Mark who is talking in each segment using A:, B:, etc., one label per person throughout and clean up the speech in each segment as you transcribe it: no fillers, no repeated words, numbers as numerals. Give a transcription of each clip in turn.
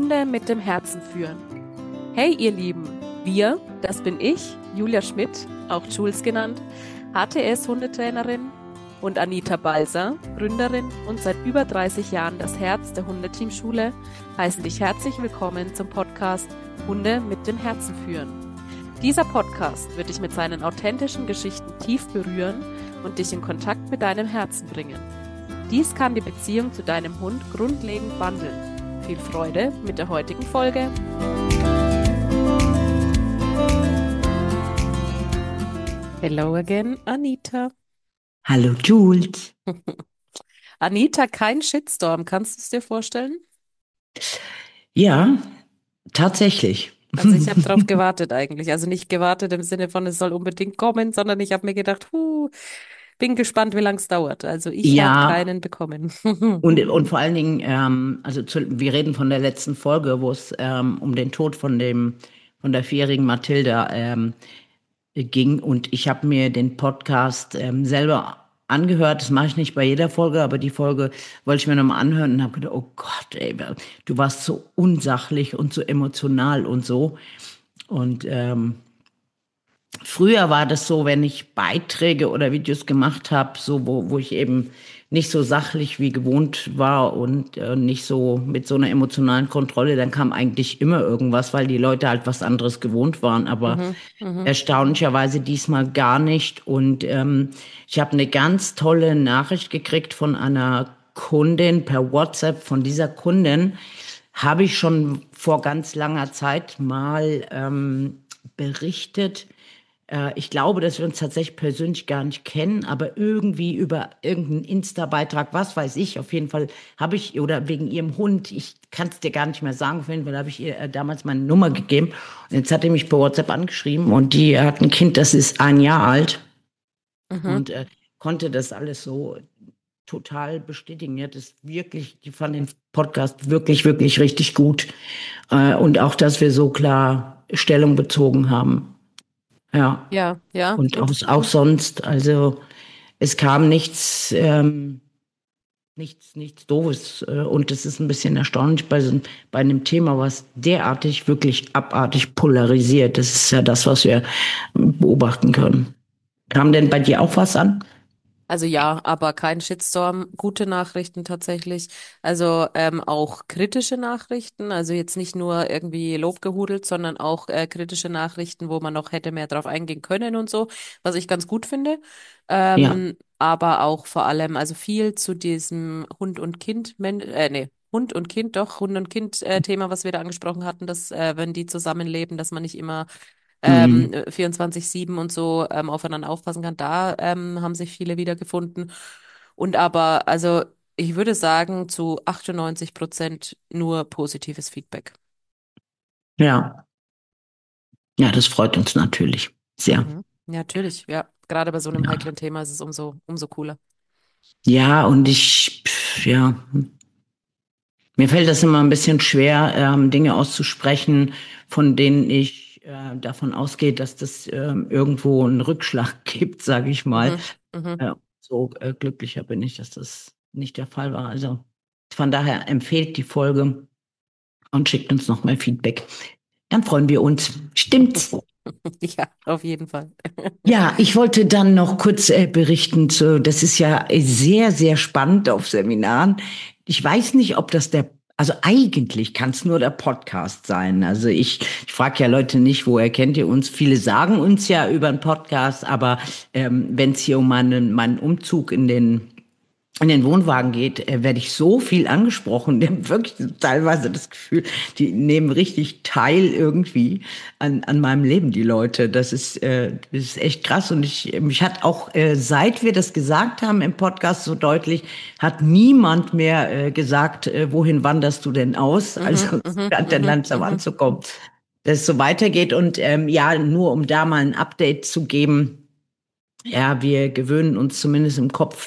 A: Hunde mit dem Herzen führen. Hey ihr Lieben, wir, das bin ich, Julia Schmidt, auch Jules genannt, HTS-Hundetrainerin, und Anita Balser, Gründerin und seit über 30 Jahren das Herz der Hundeteamschule, heißen dich herzlich willkommen zum Podcast Hunde mit dem Herzen führen. Dieser Podcast wird dich mit seinen authentischen Geschichten tief berühren und dich in Kontakt mit deinem Herzen bringen. Dies kann die Beziehung zu deinem Hund grundlegend wandeln. Viel Freude mit der heutigen Folge. Hello again, Anita.
B: Hallo Jules.
A: Anita, kein Shitstorm, kannst du es dir vorstellen?
B: Ja, tatsächlich.
A: Also ich habe drauf gewartet eigentlich. Also nicht gewartet im Sinne von, es soll unbedingt kommen, sondern ich habe mir gedacht, bin gespannt, wie lange es dauert. Also ich habe
B: Ja,
A: keinen bekommen.
B: und vor allen Dingen, wir reden von der letzten Folge, wo es um den Tod von der vierjährigen Mathilda ging. Und ich habe mir den Podcast selber angehört. Das mache ich nicht bei jeder Folge, aber die Folge wollte ich mir nochmal anhören und habe gedacht, oh Gott, ey, du warst so unsachlich und so emotional und so. Und früher war das so, wenn ich Beiträge oder Videos gemacht habe, so wo ich eben nicht so sachlich wie gewohnt war und nicht so mit so einer emotionalen Kontrolle, dann kam eigentlich immer irgendwas, weil die Leute halt was anderes gewohnt waren, aber
A: Mhm, mhm.
B: erstaunlicherweise diesmal gar nicht. Und ich habe eine ganz tolle Nachricht gekriegt von einer Kundin per WhatsApp. Von dieser Kundin habe ich schon vor ganz langer Zeit mal berichtet. Ich glaube, dass wir uns tatsächlich persönlich gar nicht kennen, aber irgendwie über irgendeinen Insta-Beitrag, was weiß ich, auf jeden Fall habe ich, oder wegen ihrem Hund, ich kann es dir gar nicht mehr sagen, auf jeden Fall habe ich ihr damals meine Nummer gegeben. Und jetzt hat er mich per WhatsApp angeschrieben und die hat ein Kind, das ist 1 Jahr alt
A: Mhm.
B: und konnte das alles so total bestätigen. Die hat es wirklich, die fand den Podcast wirklich, wirklich richtig gut. Und auch, dass wir so klar Stellung bezogen haben. Ja.
A: Ja, ja,
B: Und
A: gut.
B: auch sonst, also es kam nichts Doofes. Und es ist ein bisschen erstaunlich bei einem Thema, was derartig, wirklich abartig polarisiert. Das ist ja das, was wir beobachten können. Kam denn bei dir auch was an?
A: Also ja, aber kein Shitstorm, gute Nachrichten tatsächlich. Also auch kritische Nachrichten, also jetzt nicht nur irgendwie Lobgehudelt, sondern auch kritische Nachrichten, wo man noch hätte mehr drauf eingehen können und so, was ich ganz gut finde.
B: Ja.
A: Aber auch vor allem, also viel zu diesem Hund und Kind, nee, Hund und Kind, doch, Hund und Kind Thema, was wir da angesprochen hatten, dass wenn die zusammenleben, dass man nicht immer
B: Mhm.
A: 24/7 und so aufeinander aufpassen kann. Da haben sich viele wiedergefunden. Und aber, also ich würde sagen, zu 98% nur positives Feedback.
B: Ja. Ja, das freut uns natürlich sehr.
A: Mhm. Ja, natürlich, ja. Gerade bei so einem
B: Ja.
A: heiklen Thema ist es umso cooler.
B: Ja, und ja, mir fällt das immer ein bisschen schwer, Dinge auszusprechen, von denen ich davon ausgehe, dass das irgendwo einen Rückschlag gibt, sage ich mal.
A: Mhm. Mhm.
B: So glücklicher bin ich, dass das nicht der Fall war. Also von daher empfehlt die Folge und schickt uns noch mal Feedback. Dann freuen wir uns. Stimmt's?
A: Ja, auf jeden Fall.
B: Ja, ich wollte dann noch kurz berichten das ist ja sehr, sehr spannend auf Seminaren. Ich weiß nicht, ob das also eigentlich kann es nur der Podcast sein. Also ich frage ja Leute nicht, woher kennt ihr uns? Viele sagen uns ja über einen Podcast, aber wenn es hier um meinen Umzug in den Wohnwagen geht, werde ich so viel angesprochen. Die haben wirklich teilweise das Gefühl, die nehmen richtig teil irgendwie an meinem Leben, die Leute. Das ist echt krass. Und mich hat auch, seit wir das gesagt haben im Podcast so deutlich, hat niemand mehr gesagt, wohin wanderst du denn aus?
A: Mhm,
B: Also es
A: mhm,
B: scheint dann
A: mhm,
B: langsam
A: mhm.
B: anzukommen, dass es so weitergeht. Und ja, nur um da mal ein Update zu geben. Ja, wir gewöhnen uns zumindest im Kopf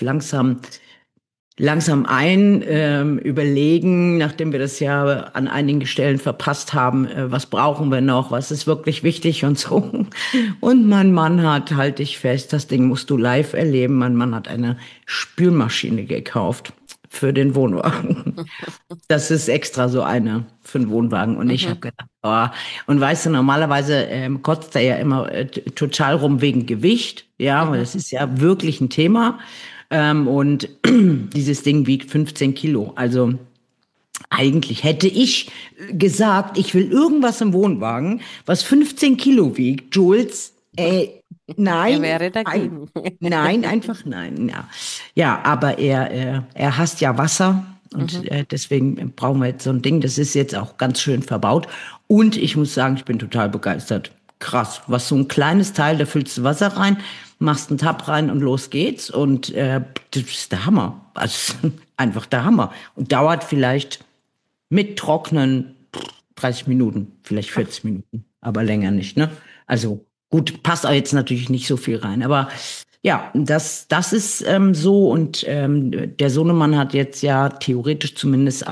B: langsam überlegen, nachdem wir das ja an einigen Stellen verpasst haben, was brauchen wir noch, was ist wirklich wichtig und so. Und mein Mann hat, halte ich fest, das Ding musst du live erleben, mein Mann hat eine Spülmaschine gekauft für den Wohnwagen. Das ist extra so eine für den Wohnwagen. Und ich habe
A: Mhm.
B: gedacht, oh. Und weißt du, normalerweise kotzt er ja immer total rum wegen Gewicht. Ja, weil
A: Mhm.
B: das ist ja wirklich ein Thema. Und dieses Ding wiegt 15 Kilo. Also eigentlich hätte ich gesagt, ich will irgendwas im Wohnwagen, was 15 Kilo wiegt. Jules,
A: Er
B: nein,
A: wäre
B: ein,
A: dagegen.
B: nein, einfach nein. Ja, ja, aber er hasst ja Wasser und
A: Mhm.
B: deswegen brauchen wir jetzt so ein Ding. Das ist jetzt auch ganz schön verbaut. Und ich muss sagen, ich bin total begeistert. Krass, was so ein kleines Teil, da füllst du Wasser rein, machst einen Tab rein und los geht's. Und das ist der Hammer. Also einfach der Hammer. Und dauert vielleicht mit Trocknen 30 Minuten, vielleicht
A: Ach,
B: 40 Minuten, aber länger nicht, ne? Also gut, passt auch jetzt natürlich nicht so viel rein, aber ja, das ist so und der Sohnemann hat jetzt ja theoretisch zumindest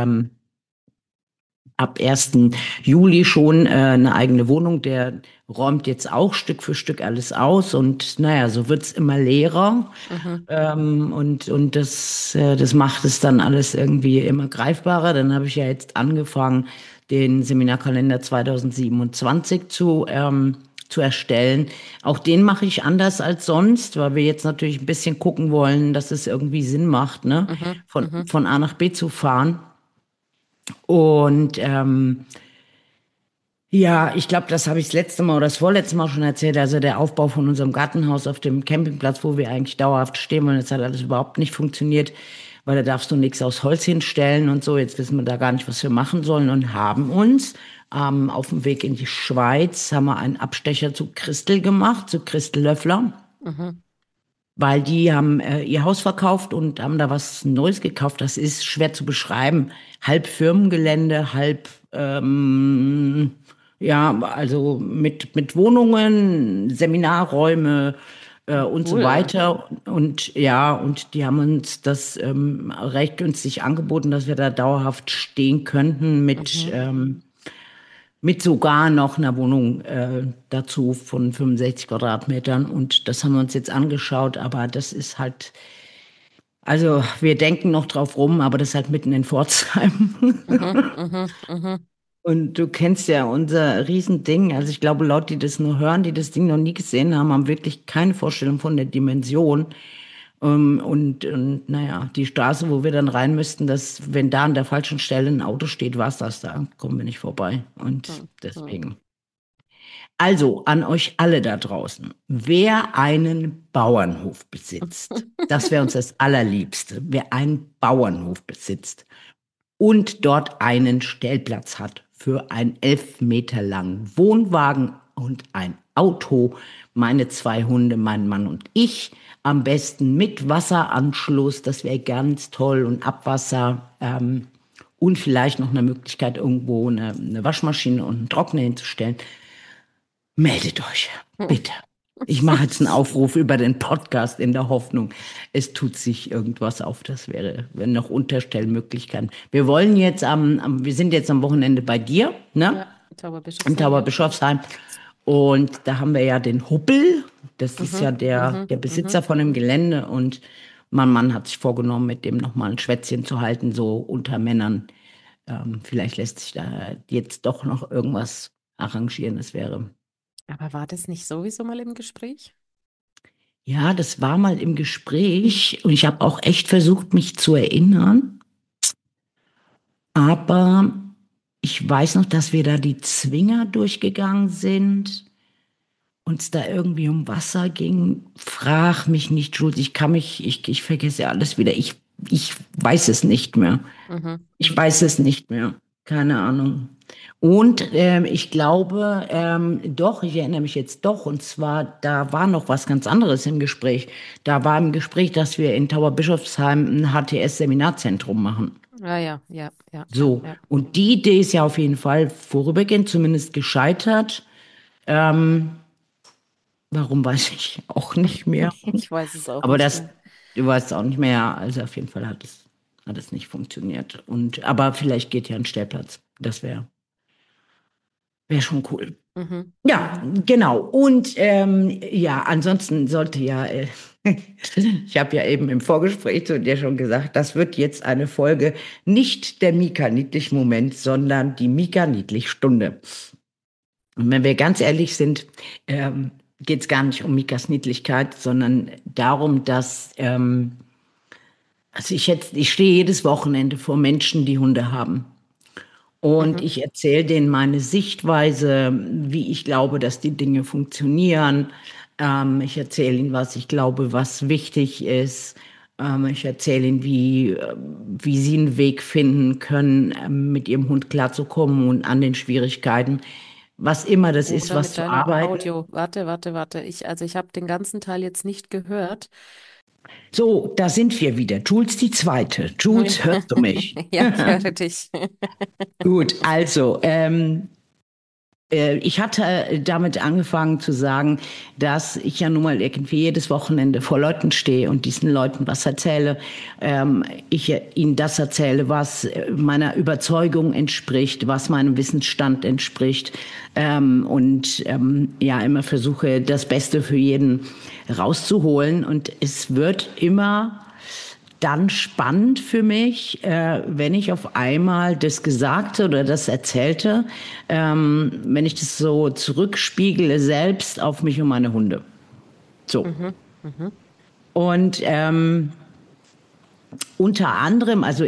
B: ab 1. Juli schon eine eigene Wohnung. Der räumt jetzt auch Stück für Stück alles aus und naja, so wird's immer leerer.
A: mhm.
B: Und das macht es dann alles irgendwie immer greifbarer. Dann habe ich ja jetzt angefangen, den Seminarkalender 2027 zu erstellen. Auch den mache ich anders als sonst, weil wir jetzt natürlich ein bisschen gucken wollen, dass es irgendwie Sinn macht, ne?
A: Mhm.
B: Von,
A: Mhm.
B: von A nach B zu fahren. Und ja, ich glaube, das habe ich das letzte Mal oder das vorletzte Mal schon erzählt. Also der Aufbau von unserem Gartenhaus auf dem Campingplatz, wo wir eigentlich dauerhaft stehen wollen, das hat alles überhaupt nicht funktioniert, weil da darfst du nichts aus Holz hinstellen und so. Jetzt wissen wir da gar nicht, was wir machen sollen und haben uns auf dem Weg in die Schweiz haben wir einen Abstecher zu Christel gemacht, zu Christel Löffler,
A: Mhm.
B: weil die haben ihr Haus verkauft und haben da was Neues gekauft. Das ist schwer zu beschreiben. Halb Firmengelände, halb ja, also mit Wohnungen, Seminarräume und so
A: Cool.
B: weiter. Und ja, und die haben uns das recht günstig angeboten, dass wir da dauerhaft stehen könnten
A: Mhm.
B: mit sogar noch einer Wohnung dazu von 65 Quadratmetern. Und das haben wir uns jetzt angeschaut, aber das ist halt, also wir denken noch drauf rum, aber das ist halt mitten in Pforzheim.
A: Mhm. Mhm. Mhm.
B: Und du kennst ja unser Riesending. Also ich glaube, Leute, die das nur hören, die das Ding noch nie gesehen haben, haben wirklich keine Vorstellung von der Dimension. Und naja, die Straße, wo wir dann rein müssten, dass, wenn da an der falschen Stelle ein Auto steht, war es das da. Kommen wir nicht vorbei. Und
A: Mhm.
B: deswegen. Also an euch alle da draußen. Wer einen Bauernhof besitzt, das wäre uns das Allerliebste. Wer einen Bauernhof besitzt und dort einen Stellplatz hat für einen 11 Meter langen Wohnwagen und ein Auto, meine 2 Hunde, mein Mann und ich, am besten mit Wasseranschluss, das wäre ganz toll und Abwasser und vielleicht noch eine Möglichkeit, irgendwo eine Waschmaschine und einen Trockner hinzustellen. Meldet euch, bitte. Ich mache jetzt einen Aufruf über den Podcast in der Hoffnung, es tut sich irgendwas auf. Das wäre, wenn noch Unterstellmöglichkeiten. Wir wollen jetzt wir sind jetzt am Wochenende bei dir, ne?
A: Ja,
B: Im
A: Zauberbischofsheim, ja.
B: Tauberbischofsheim. Und da haben wir ja den Huppel. Das ist ja
A: Mhm. Mhm.
B: der
A: Mhm.
B: Besitzer von dem Gelände. Und mein Mann hat sich vorgenommen, mit dem nochmal ein Schwätzchen zu halten, so unter Männern. Vielleicht lässt sich da jetzt doch noch irgendwas arrangieren. Das wäre.
A: Aber war das nicht sowieso mal im Gespräch?
B: Ja, das war mal im Gespräch und ich habe auch echt versucht, mich zu erinnern. Aber ich weiß noch, dass wir da die Zwinger durchgegangen sind, uns da irgendwie um Wasser ging. Frag mich nicht, Jules, ich vergesse alles wieder. Ich weiß es nicht mehr.
A: Mhm.
B: Ich weiß es nicht mehr. Keine Ahnung. Und ich glaube, doch, ich erinnere mich jetzt doch. Und zwar, da war noch was ganz anderes im Gespräch. Da war im Gespräch, dass wir in Tauberbischofsheim ein HTS-Seminarzentrum machen.
A: Ah ja, ja, ja, ja,
B: So.
A: ja.
B: Und die Idee ist ja auf jeden Fall vorübergehend zumindest gescheitert. Warum weiß ich auch nicht mehr.
A: Ich weiß es auch
B: Aber
A: nicht
B: das,
A: mehr.
B: du weißt auch nicht mehr. Also auf jeden Fall hat es nicht funktioniert. Aber vielleicht geht ja ein Stellplatz. Das wäre. wäre schon cool.
A: Mhm.
B: Ja, genau. Und ja, ansonsten sollte ja, ich habe ja eben im Vorgespräch zu dir schon gesagt, das wird jetzt eine Folge nicht der Mika-Niedlich-Moment, sondern die Mika-Niedlich-Stunde. Und wenn wir ganz ehrlich sind, geht es gar nicht um Mikas Niedlichkeit, sondern darum, dass also ich stehe jedes Wochenende vor Menschen, die Hunde haben. Und
A: Mhm.
B: ich erzähle denen meine Sichtweise, wie ich glaube, dass die Dinge funktionieren. Ich erzähle ihnen, was ich glaube, was wichtig ist. Ich erzähle ihnen, wie sie einen Weg finden können, mit ihrem Hund klarzukommen und an den Schwierigkeiten, was immer das ist,
A: Oder
B: was
A: mit
B: zu
A: deiner
B: arbeiten.
A: Audio. Warte. Ich habe den ganzen Teil jetzt nicht gehört.
B: So, da sind wir wieder. Jules die Zweite. Jules, hörst du mich?
A: Ja, ich höre dich.
B: Gut, also ich hatte damit angefangen zu sagen, dass ich ja nun mal irgendwie jedes Wochenende vor Leuten stehe und diesen Leuten was erzähle. Ich ihnen das erzähle, was meiner Überzeugung entspricht, was meinem Wissensstand entspricht. Ja, immer versuche, das Beste für jeden rauszuholen. Und es wird immer dann spannend für mich, wenn ich auf einmal das Gesagte oder das Erzählte, wenn ich das so zurückspiegele selbst auf mich und meine Hunde. So.
A: Mhm. Mhm.
B: Und unter anderem, also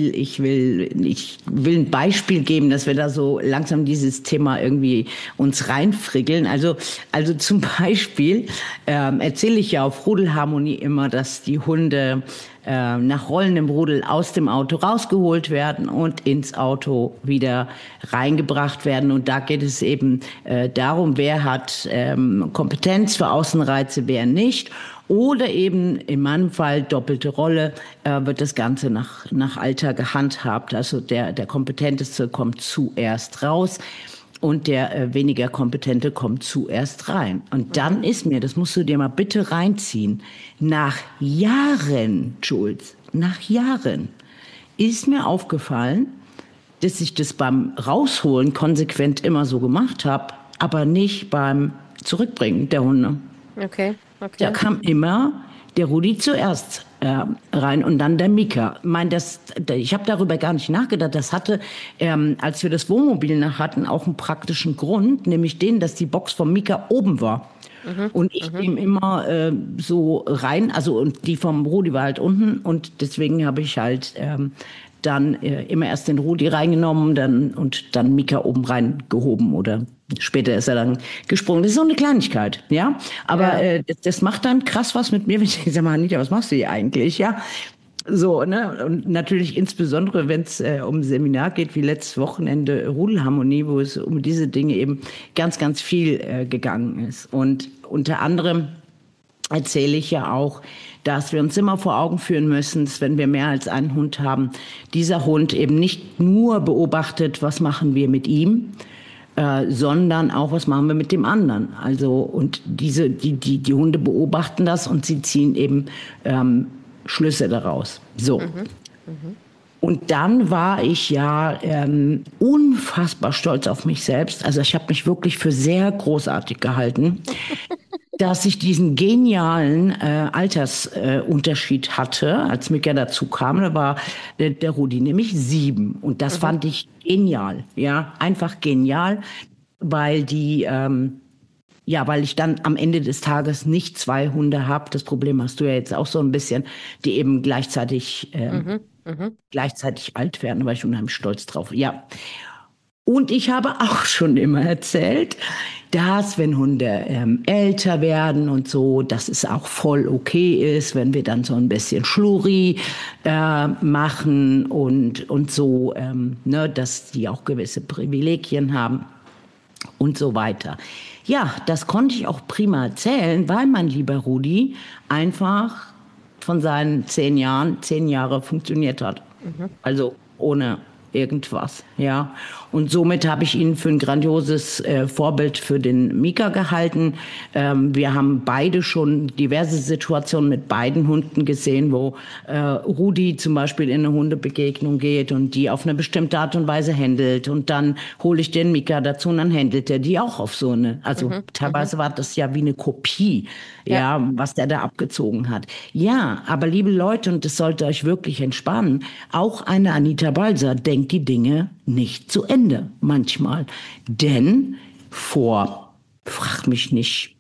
B: ich will ein Beispiel geben, dass wir da so langsam dieses Thema irgendwie uns reinfrickeln. Also zum Beispiel erzähle ich ja auf Rudelharmonie immer, dass die Hunde nach rollendem Rudel aus dem Auto rausgeholt werden und ins Auto wieder reingebracht werden. Und da geht es eben darum, wer hat Kompetenz für Außenreize, wer nicht. Oder eben in meinem Fall doppelte Rolle, wird das Ganze nach Alter gehandhabt. Also der Kompetenteste kommt zuerst raus und der weniger Kompetente kommt zuerst rein. Und dann ist mir, das musst du dir mal bitte reinziehen, nach Jahren, Jules, nach Jahren ist mir aufgefallen, dass ich das beim Rausholen konsequent immer so gemacht habe, aber nicht beim Zurückbringen der Hunde.
A: Okay,
B: Da
A: okay.
B: kam immer der Rudi zuerst rein und dann der Mika. Ich habe darüber gar nicht nachgedacht. Das hatte, als wir das Wohnmobil nach hatten, auch einen praktischen Grund, nämlich den, dass die Box vom Mika oben war.
A: Mhm.
B: Und ich
A: Mhm.
B: dem immer so rein, also und die vom Rudi war halt unten und deswegen habe ich halt dann immer erst den Rudi reingenommen und dann Mika oben reingehoben oder später ist er dann gesprungen. Das ist so eine Kleinigkeit, ja. Aber
A: Ja.
B: das macht dann krass was mit mir, wenn ich sage, Anita, was machst du hier eigentlich, ja? So, ne? Und natürlich insbesondere, wenn es um ein Seminar geht, wie letztes Wochenende Rudelharmonie, wo es um diese Dinge eben ganz, ganz viel gegangen ist. Und unter anderem erzähle ich ja auch, dass wir uns immer vor Augen führen müssen, dass wenn wir mehr als einen Hund haben, dieser Hund eben nicht nur beobachtet, was machen wir mit ihm, sondern auch, was machen wir mit dem anderen. Also, und die Hunde beobachten das und sie ziehen eben Schlüsse daraus. So.
A: Mhm. Mhm.
B: Und dann war ich ja unfassbar stolz auf mich selbst. Also ich habe mich wirklich für sehr großartig gehalten, dass ich diesen genialen Altersunterschied hatte, als Mika dazu kam. Da war der Rudi nämlich 7. Und das
A: Mhm.
B: fand ich genial. Ja, einfach genial, weil weil ich dann am Ende des Tages nicht 2 Hunde habe. Das Problem hast du ja jetzt auch so ein bisschen, die eben
A: Mhm. Mhm.
B: gleichzeitig alt werden. Da war ich unheimlich stolz drauf. Ja. Und ich habe auch schon immer erzählt, dass wenn Hunde älter werden und so, dass es auch voll okay ist, wenn wir dann so ein bisschen Schluri machen und so, ne, dass die auch gewisse Privilegien haben und so weiter. Ja, das konnte ich auch prima erzählen, weil mein lieber Rudi einfach von seinen 10 Jahren 10 Jahre funktioniert hat.
A: Mhm.
B: Also ohne irgendwas, ja. Und somit habe ich ihn für ein grandioses Vorbild für den Mika gehalten. Wir haben beide schon diverse Situationen mit beiden Hunden gesehen, wo Rudi zum Beispiel in eine Hundebegegnung geht und die auf eine bestimmte Art und Weise händelt. Und dann hole ich den Mika dazu und dann händelt er die auch auf so eine. Also teilweise war das ja wie eine Kopie,
A: Ja.
B: ja, was der da abgezogen hat. Ja, aber liebe Leute, und das sollte euch wirklich entspannen, auch eine Anita Balser denkt die Dinge nicht zu Ende manchmal. Denn frag mich nicht,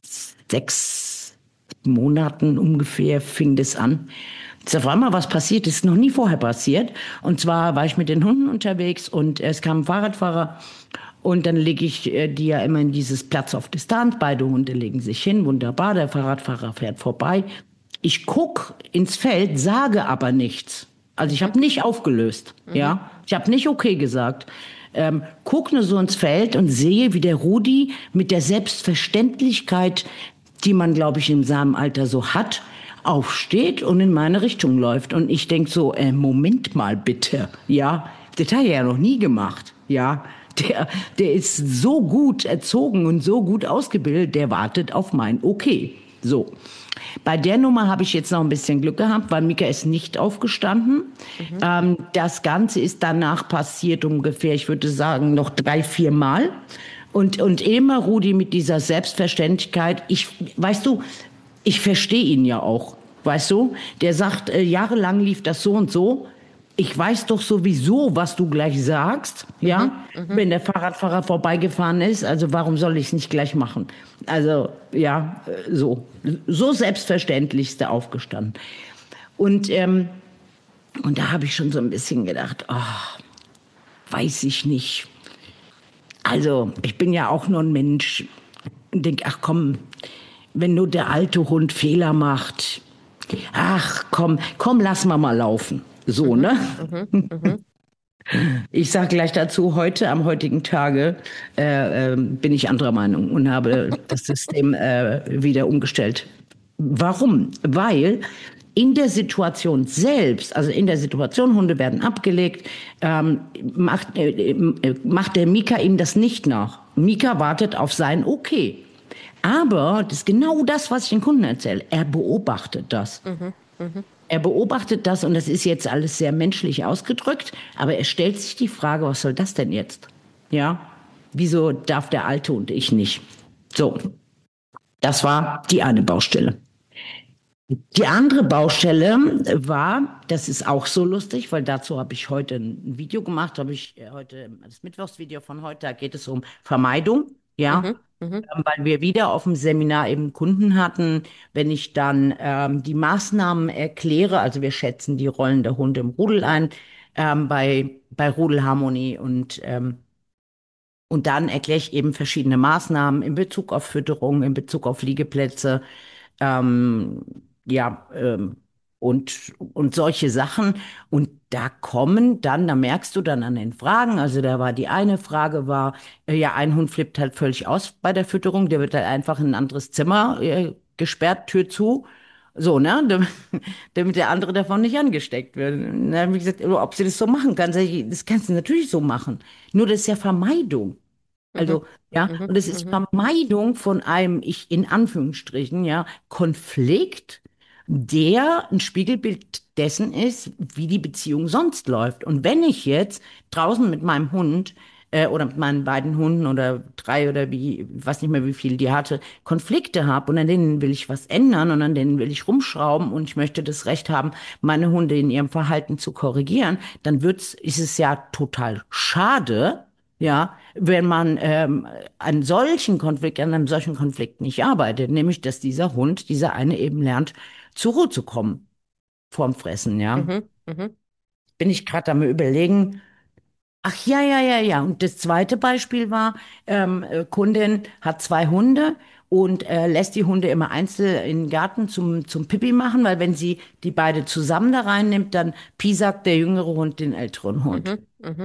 B: 6 Monaten ungefähr fing das an. Ist auf einmal was passiert, ist noch nie vorher passiert. Und zwar war ich mit den Hunden unterwegs und es kam ein Fahrradfahrer und dann lege ich die ja immer in dieses Platz auf Distanz. Beide Hunde legen sich hin, wunderbar. Der Fahrradfahrer fährt vorbei. Ich guck ins Feld, sage aber nichts. Also ich habe nicht aufgelöst, ja. Ich habe nicht okay gesagt. Guck nur so ins Feld und sehe, wie der Rudi mit der Selbstverständlichkeit, die man, glaube ich, in seinem Alter so hat, aufsteht und in meine Richtung läuft. Und ich denk so, Moment mal bitte, ja, das hat er ja noch nie gemacht, ja. Der ist so gut erzogen und so gut ausgebildet, der wartet auf mein Okay. So. Bei der Nummer habe ich jetzt noch ein bisschen Glück gehabt, weil Mika ist nicht aufgestanden. Das Ganze ist danach passiert ungefähr, ich würde sagen, noch 3, 4 Mal. Und immer Rudi mit dieser Selbstverständlichkeit. Weißt du, ich verstehe ihn ja auch. Weißt du, der sagt, jahrelang lief das so und so. Ich weiß doch sowieso, was du gleich sagst, ja, wenn der Fahrradfahrer vorbeigefahren ist. Also warum soll ich es nicht gleich machen? Also ja, so selbstverständlich ist er aufgestanden. Und da habe ich schon so ein bisschen gedacht, weiß ich nicht. Also ich bin ja auch nur ein Mensch und denke, ach komm, wenn nur der alte Hund Fehler macht, ach komm, lass mal laufen. So, ne? Ich sage gleich dazu, am heutigen Tage bin ich anderer Meinung und habe das System wieder umgestellt. Warum? Weil in der Situation selbst, also in der Situation, Hunde werden abgelegt, macht der Mika ihm das nicht nach. Mika wartet auf sein Okay. Aber das ist genau das, was ich den Kunden erzähle. Er beobachtet das. Er beobachtet das und das ist jetzt alles sehr menschlich ausgedrückt, aber er stellt sich die Frage, was soll das denn jetzt? Ja, wieso darf der Alte und ich nicht? So, das war die eine Baustelle. Die andere Baustelle war, das ist auch so lustig, weil dazu habe ich heute ein Video gemacht, das Mittwochsvideo von heute, da geht es um Vermeidung, ja. Weil wir wieder auf dem Seminar eben Kunden hatten, wenn ich dann die Maßnahmen erkläre, also wir schätzen die Rollen der Hunde im Rudel ein, bei Rudelharmonie und dann erkläre ich eben verschiedene Maßnahmen in Bezug auf Fütterung, in Bezug auf Liegeplätze, ähm, ja, und solche Sachen. Und da merkst du dann an den Fragen, also die eine Frage war, ja, ein Hund flippt halt völlig aus bei der Fütterung, der wird halt einfach in ein anderes Zimmer gesperrt, Tür zu. So, ne, damit der andere davon nicht angesteckt wird. Und dann habe ich gesagt, ob sie das so machen kann. Sag ich, das kannst du natürlich so machen. Nur das ist ja Vermeidung. Also, ja, und es ist Vermeidung von einem, in Anführungsstrichen, ja, Konflikt, der ein Spiegelbild dessen ist, wie die Beziehung sonst läuft. Und wenn ich jetzt draußen mit meinem Hund oder mit meinen beiden Hunden oder 3 oder weiß nicht mehr, wie viel die hatte, Konflikte habe und an denen will ich was ändern und an denen will ich rumschrauben und ich möchte das Recht haben, meine Hunde in ihrem Verhalten zu korrigieren, dann ist es ja total schade, ja, wenn man an einem solchen Konflikt nicht arbeitet, nämlich dass dieser eine eben lernt, zur Ruhe zu kommen vorm Fressen, ja. Bin ich gerade am Überlegen. Ach ja, ja, ja, ja. Und das zweite Beispiel war, Kundin hat 2 Hunde und lässt die Hunde immer einzeln in den Garten zum Pipi machen, weil wenn sie die beide zusammen da reinnimmt, dann piesackt der jüngere Hund den älteren Hund.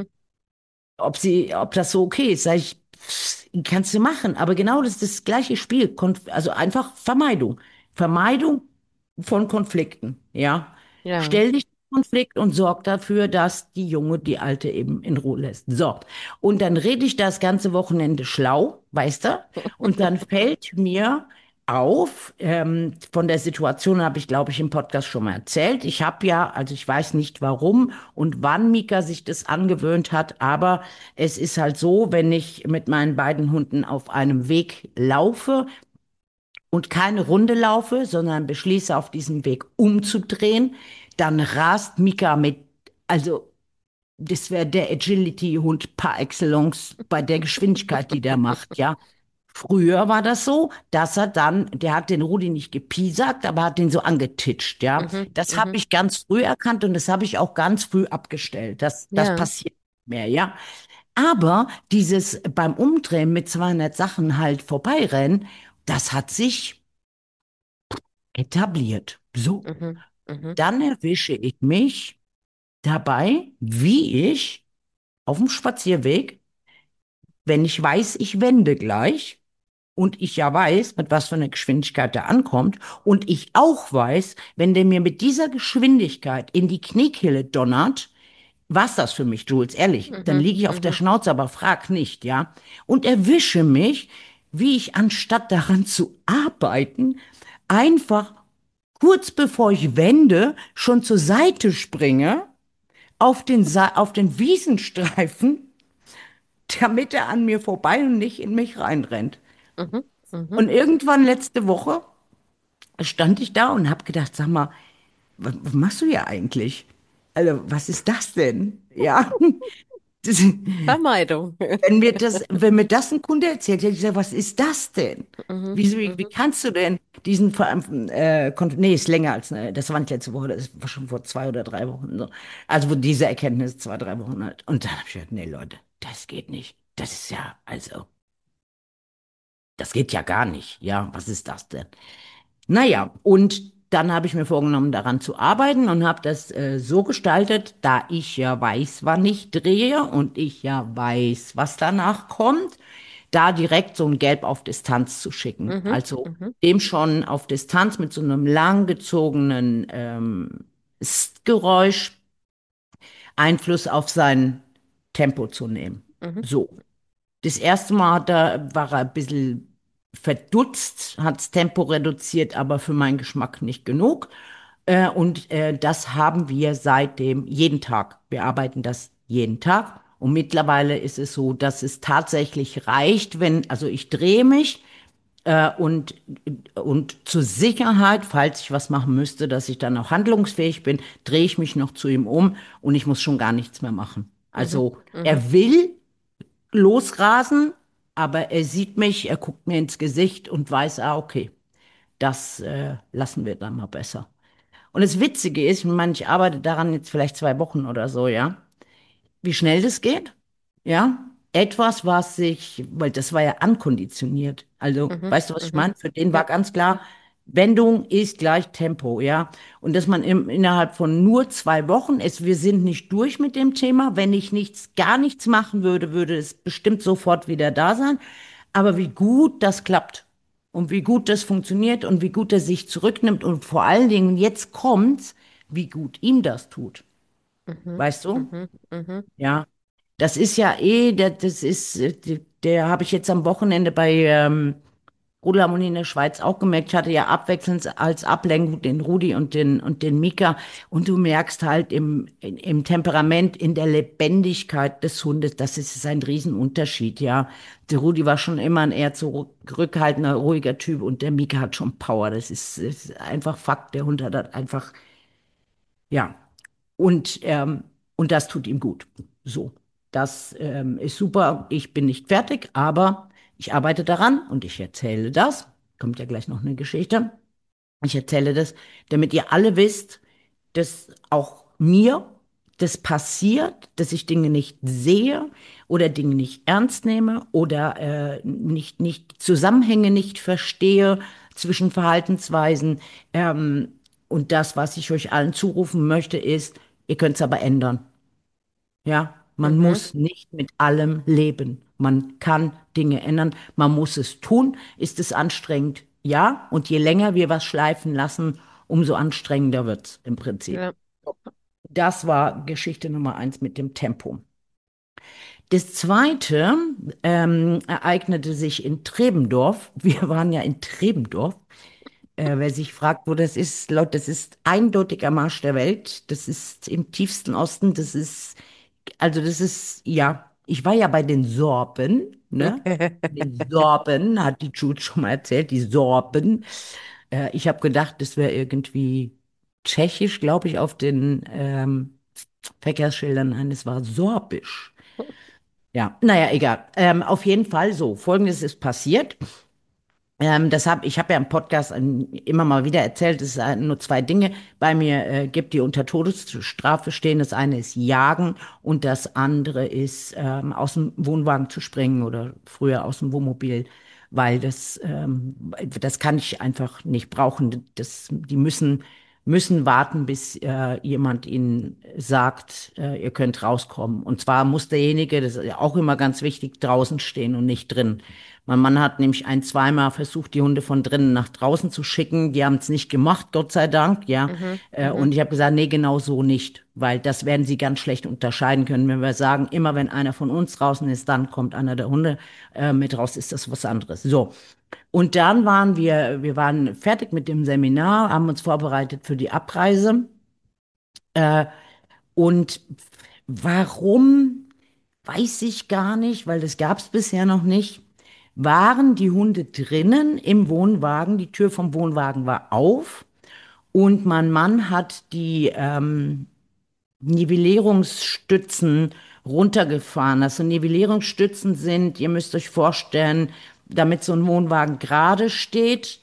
B: Ob das so okay ist, sage ich, kannst du machen. Aber genau das ist das gleiche Spiel. Also einfach Vermeidung. Vermeidung von Konflikten, ja.
A: Ja.
B: Stell dich Konflikt und sorge dafür, dass die Junge die Alte eben in Ruhe lässt. So. Und dann rede ich das ganze Wochenende schlau, weißt du? Und dann fällt mir auf, von der Situation habe ich, glaube ich, im Podcast schon mal erzählt. Ich habe ja, also ich weiß nicht warum und wann Mika sich das angewöhnt hat, aber es ist halt so, wenn ich mit meinen beiden Hunden auf einem Weg laufe und keine Runde laufe, sondern beschließe, auf diesem Weg umzudrehen, dann rast Mika also das wäre der Agility-Hund par excellence bei der Geschwindigkeit, die der macht, ja. Früher war das so, dass der hat den Rudi nicht gepiesackt, aber hat den so angetitscht, ja.
A: Mhm,
B: Das habe
A: mhm.
B: ich ganz früh erkannt und das habe ich auch ganz früh abgestellt. Das
A: Ja.
B: passiert nicht mehr, ja. Aber dieses beim Umdrehen mit 200 Sachen halt vorbeirennen, das hat sich etabliert. So,
A: Mhm, mhm,
B: dann erwische ich mich dabei, wie ich auf dem Spazierweg, wenn ich weiß, ich wende gleich und ich ja weiß, mit was für einer Geschwindigkeit der ankommt und ich auch weiß, wenn der mir mit dieser Geschwindigkeit in die Kniekehle donnert, war's das für mich, Jules, ehrlich. Dann
A: mhm,
B: liege ich auf der
A: mhm,
B: Schnauze, aber frag nicht, ja. Und erwische mich, wie ich anstatt daran zu arbeiten, einfach kurz bevor ich wende, schon zur Seite springe, auf den Wiesenstreifen, damit er an mir vorbei und nicht in mich reinrennt.
A: mhm, mhm,
B: Und irgendwann letzte Woche stand ich da und habe gedacht, sag mal, was machst du hier eigentlich? Also, was ist das denn? Ja, das,
A: Vermeidung.
B: wenn mir das ein Kunde erzählt, hätte ich gesagt, was ist das denn?
A: Mhm,
B: Wie
A: mhm,
B: kannst du denn nee, ist länger als, das war nicht letzte Woche, das war schon vor 2 oder 3 Wochen so. Also, wo diese Erkenntnis 2, 3 Wochen alt. Und dann habe ich gedacht, nee, Leute, das geht nicht. Das ist ja, also, das geht ja gar nicht. Ja, was ist das denn? Naja, und dann habe ich mir vorgenommen, daran zu arbeiten und habe das so gestaltet, da ich ja weiß, wann ich drehe und ich ja weiß, was danach kommt, da direkt so ein Gelb auf Distanz zu schicken.
A: mhm,
B: Also
A: mhm,
B: dem schon auf Distanz mit so einem langgezogenen Geräusch Einfluss auf sein Tempo zu nehmen.
A: mhm,
B: So. Das erste Mal war er ein bisschen verdutzt, hat das Tempo reduziert, aber für meinen Geschmack nicht genug. Das haben wir seitdem jeden Tag. Wir arbeiten das jeden Tag. Und mittlerweile ist es so, dass es tatsächlich reicht, also ich drehe mich äh, und, und zur Sicherheit, falls ich was machen müsste, dass ich dann auch handlungsfähig bin, drehe ich mich noch zu ihm um und ich muss schon gar nichts mehr machen.
A: mhm,
B: Also
A: mhm,
B: er will losrasen, aber er sieht mich, er guckt mir ins Gesicht und weiß, okay, das lassen wir dann mal besser. Und das Witzige ist, ich meine, ich arbeite daran jetzt vielleicht 2 Wochen oder so, ja, wie schnell das geht, ja. Etwas, weil das war ja ankonditioniert. Also,
A: mhm,
B: weißt du, was ich
A: mhm.
B: meine? Für den war
A: Ja.
B: ganz klar, Wendung ist gleich Tempo, ja. Und dass man innerhalb von nur 2 Wochen wir sind nicht durch mit dem Thema. Wenn ich gar nichts machen würde, würde es bestimmt sofort wieder da sein. Aber wie gut das klappt und wie gut das funktioniert und wie gut er sich zurücknimmt und vor allen Dingen jetzt kommt's, wie gut ihm das tut.
A: Mhm,
B: Weißt du?
A: mhm, mhm,
B: Ja. Das ist ja der habe ich jetzt am Wochenende bei Rudelharmonie in der Schweiz auch gemerkt. Ich hatte ja abwechselnd als Ablenkung den Rudi und den Mika. Und du merkst halt im Temperament, in der Lebendigkeit des Hundes, ist ein Riesenunterschied, ja. Der Rudi war schon immer ein eher zurückhaltender, ruhiger Typ und der Mika hat schon Power. Das ist einfach Fakt. Der Hund hat halt einfach, ja. Und das tut ihm gut. So, das ist super. Ich bin nicht fertig, aber ich arbeite daran und ich erzähle das. Kommt ja gleich noch eine Geschichte. Ich erzähle das, damit ihr alle wisst, dass auch mir das passiert, dass ich Dinge nicht sehe oder Dinge nicht ernst nehme oder nicht Zusammenhänge nicht verstehe zwischen Verhaltensweisen. Und das, was ich euch allen zurufen möchte, ist, ihr könnt es aber ändern. Ja, man
A: mhm,
B: muss nicht mit allem leben. Man kann Dinge ändern. Man muss es tun. Ist es anstrengend? Ja. Und je länger wir was schleifen lassen, umso anstrengender wird es im Prinzip.
A: ja.
B: Das war Geschichte Nummer eins mit dem Tempo. Das zweite ereignete sich in Trebendorf. Wir waren ja in Trebendorf. Wer sich fragt, wo das ist, laut, das ist eindeutig am Arsch der Welt. Das ist im tiefsten Osten. Das ist, ja, ich war ja bei den Sorben, ne? Die Sorben, hat die Jude schon mal erzählt, die Sorben. Ich habe gedacht, das wäre irgendwie tschechisch, glaube ich, auf den Verkehrsschildern. Nein, es war sorbisch. Ja, naja, egal. Auf jeden Fall so. Folgendes ist passiert. Ich habe ja im Podcast immer mal wieder erzählt, es sind nur zwei Dinge bei mir gibt, die unter Todesstrafe stehen. Das eine ist Jagen und das andere ist aus dem Wohnwagen zu springen oder früher aus dem Wohnmobil, weil das kann ich einfach nicht brauchen. Die müssen warten, bis jemand ihnen sagt, ihr könnt rauskommen. Und zwar muss derjenige, das ist ja auch immer ganz wichtig, draußen stehen und nicht drin. Mein Mann hat nämlich zweimal versucht, die Hunde von drinnen nach draußen zu schicken. Die haben es nicht gemacht, Gott sei Dank, ja.
A: Mhm,
B: Und
A: mhm,
B: ich habe gesagt, nee, genau so nicht, weil das werden sie ganz schlecht unterscheiden können. Wenn wir sagen, immer wenn einer von uns draußen ist, dann kommt einer der Hunde mit raus, ist das was anderes. So. Und dann wir waren fertig mit dem Seminar, haben uns vorbereitet für die Abreise. Äh, und warum, weiß ich gar nicht, weil das gab es bisher noch nicht. Waren die Hunde drinnen im Wohnwagen, die Tür vom Wohnwagen war auf und mein Mann hat die Nivellierungsstützen runtergefahren. Also Nivellierungsstützen sind, ihr müsst euch vorstellen, damit so ein Wohnwagen gerade steht,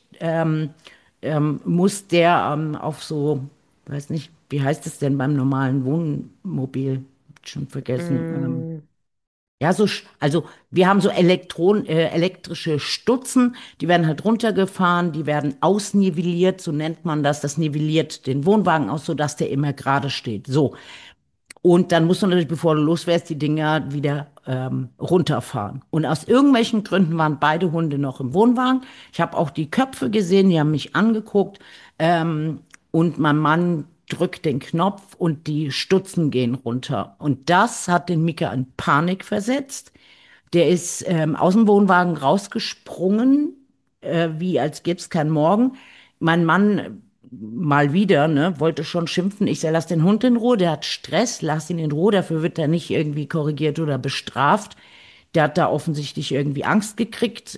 B: muss der auf so, weiß nicht, wie heißt es denn beim normalen Wohnmobil? Schon vergessen.
A: mm,
B: Ja, also wir haben so elektrische Stutzen, die werden halt runtergefahren, die werden ausnivelliert, so nennt man das. Das nivelliert den Wohnwagen aus, sodass der immer gerade steht. So. Und dann musst du natürlich, bevor du losfährst, die Dinger wieder runterfahren. Und aus irgendwelchen Gründen waren beide Hunde noch im Wohnwagen. Ich habe auch die Köpfe gesehen, die haben mich angeguckt. Und mein Mann drückt den Knopf und die Stutzen gehen runter. Und das hat den Mika in Panik versetzt. Der ist aus dem Wohnwagen rausgesprungen, wie als gäbe es keinen Morgen. Mein Mann mal wieder, ne, wollte schon schimpfen. Ich sage, lass den Hund in Ruhe, der hat Stress, lass ihn in Ruhe, dafür wird er nicht irgendwie korrigiert oder bestraft. Der hat da offensichtlich irgendwie Angst gekriegt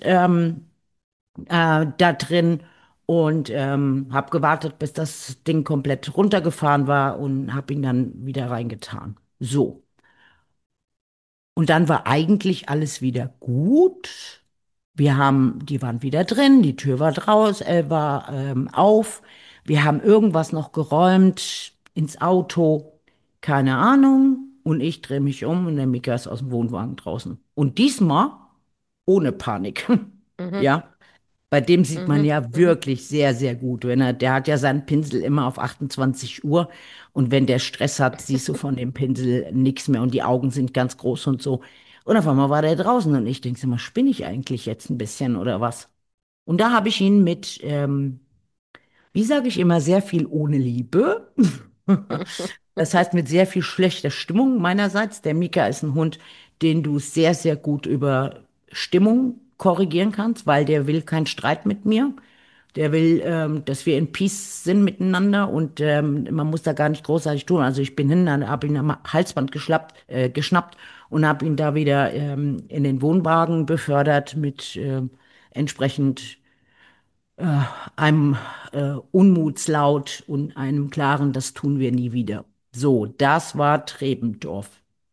B: da drin und habe gewartet, bis das Ding komplett runtergefahren war und habe ihn dann wieder reingetan. So. Und dann war eigentlich alles wieder gut. Die waren wieder drin, die Tür war war auf. Wir haben irgendwas noch geräumt ins Auto, keine Ahnung. Und ich drehe mich um und der Mika ist aus dem Wohnwagen draußen. Und diesmal ohne Panik.
A: mhm,
B: Ja. Bei dem sieht man
A: mhm,
B: ja
A: mhm.
B: wirklich sehr, sehr gut. Der hat ja seinen Pinsel immer auf 28 Uhr und wenn der Stress hat, siehst du von dem Pinsel nichts mehr und die Augen sind ganz groß und so. Und auf einmal war der draußen und ich denke, sag mal, spinne ich eigentlich jetzt ein bisschen oder was? Und da habe ich ihn mit, wie sage ich immer, sehr viel ohne Liebe. Das heißt, mit sehr viel schlechter Stimmung meinerseits. Der Mika ist ein Hund, den du sehr, sehr gut über Stimmung korrigieren kannst, weil der will keinen Streit mit mir. Der will, dass wir in Peace sind miteinander und man muss da gar nicht großartig tun. Also ich bin hin, habe ihn am Halsband geschnappt und habe ihn da wieder in den Wohnwagen befördert mit entsprechend einem Unmutslaut und einem klaren, das tun wir nie wieder. So, das war Trebendorf.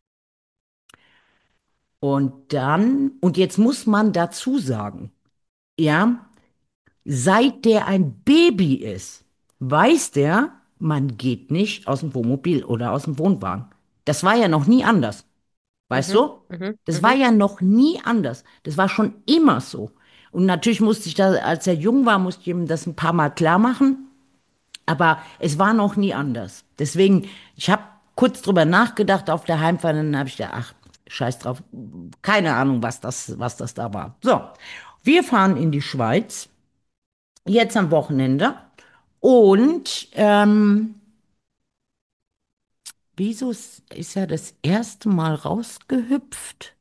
B: Und jetzt muss man dazu sagen, ja, seit der ein Baby ist, weiß der, man geht nicht aus dem Wohnmobil oder aus dem Wohnwagen. Das war ja noch nie anders. Weißt
A: Mhm,
B: du?
A: mhm,
B: Das war
A: mhm,
B: ja noch nie anders. Das war schon immer so. Und natürlich musste ich da, als er jung war, musste ich ihm das ein paar Mal klar machen. Aber es war noch nie anders. Deswegen, ich habe kurz drüber nachgedacht auf der Heimfahrt, und dann habe ich gedacht, ach, scheiß drauf, keine Ahnung, was das da war. So, wir fahren in die Schweiz, jetzt am Wochenende. Und wieso ist er das erste Mal rausgehüpft?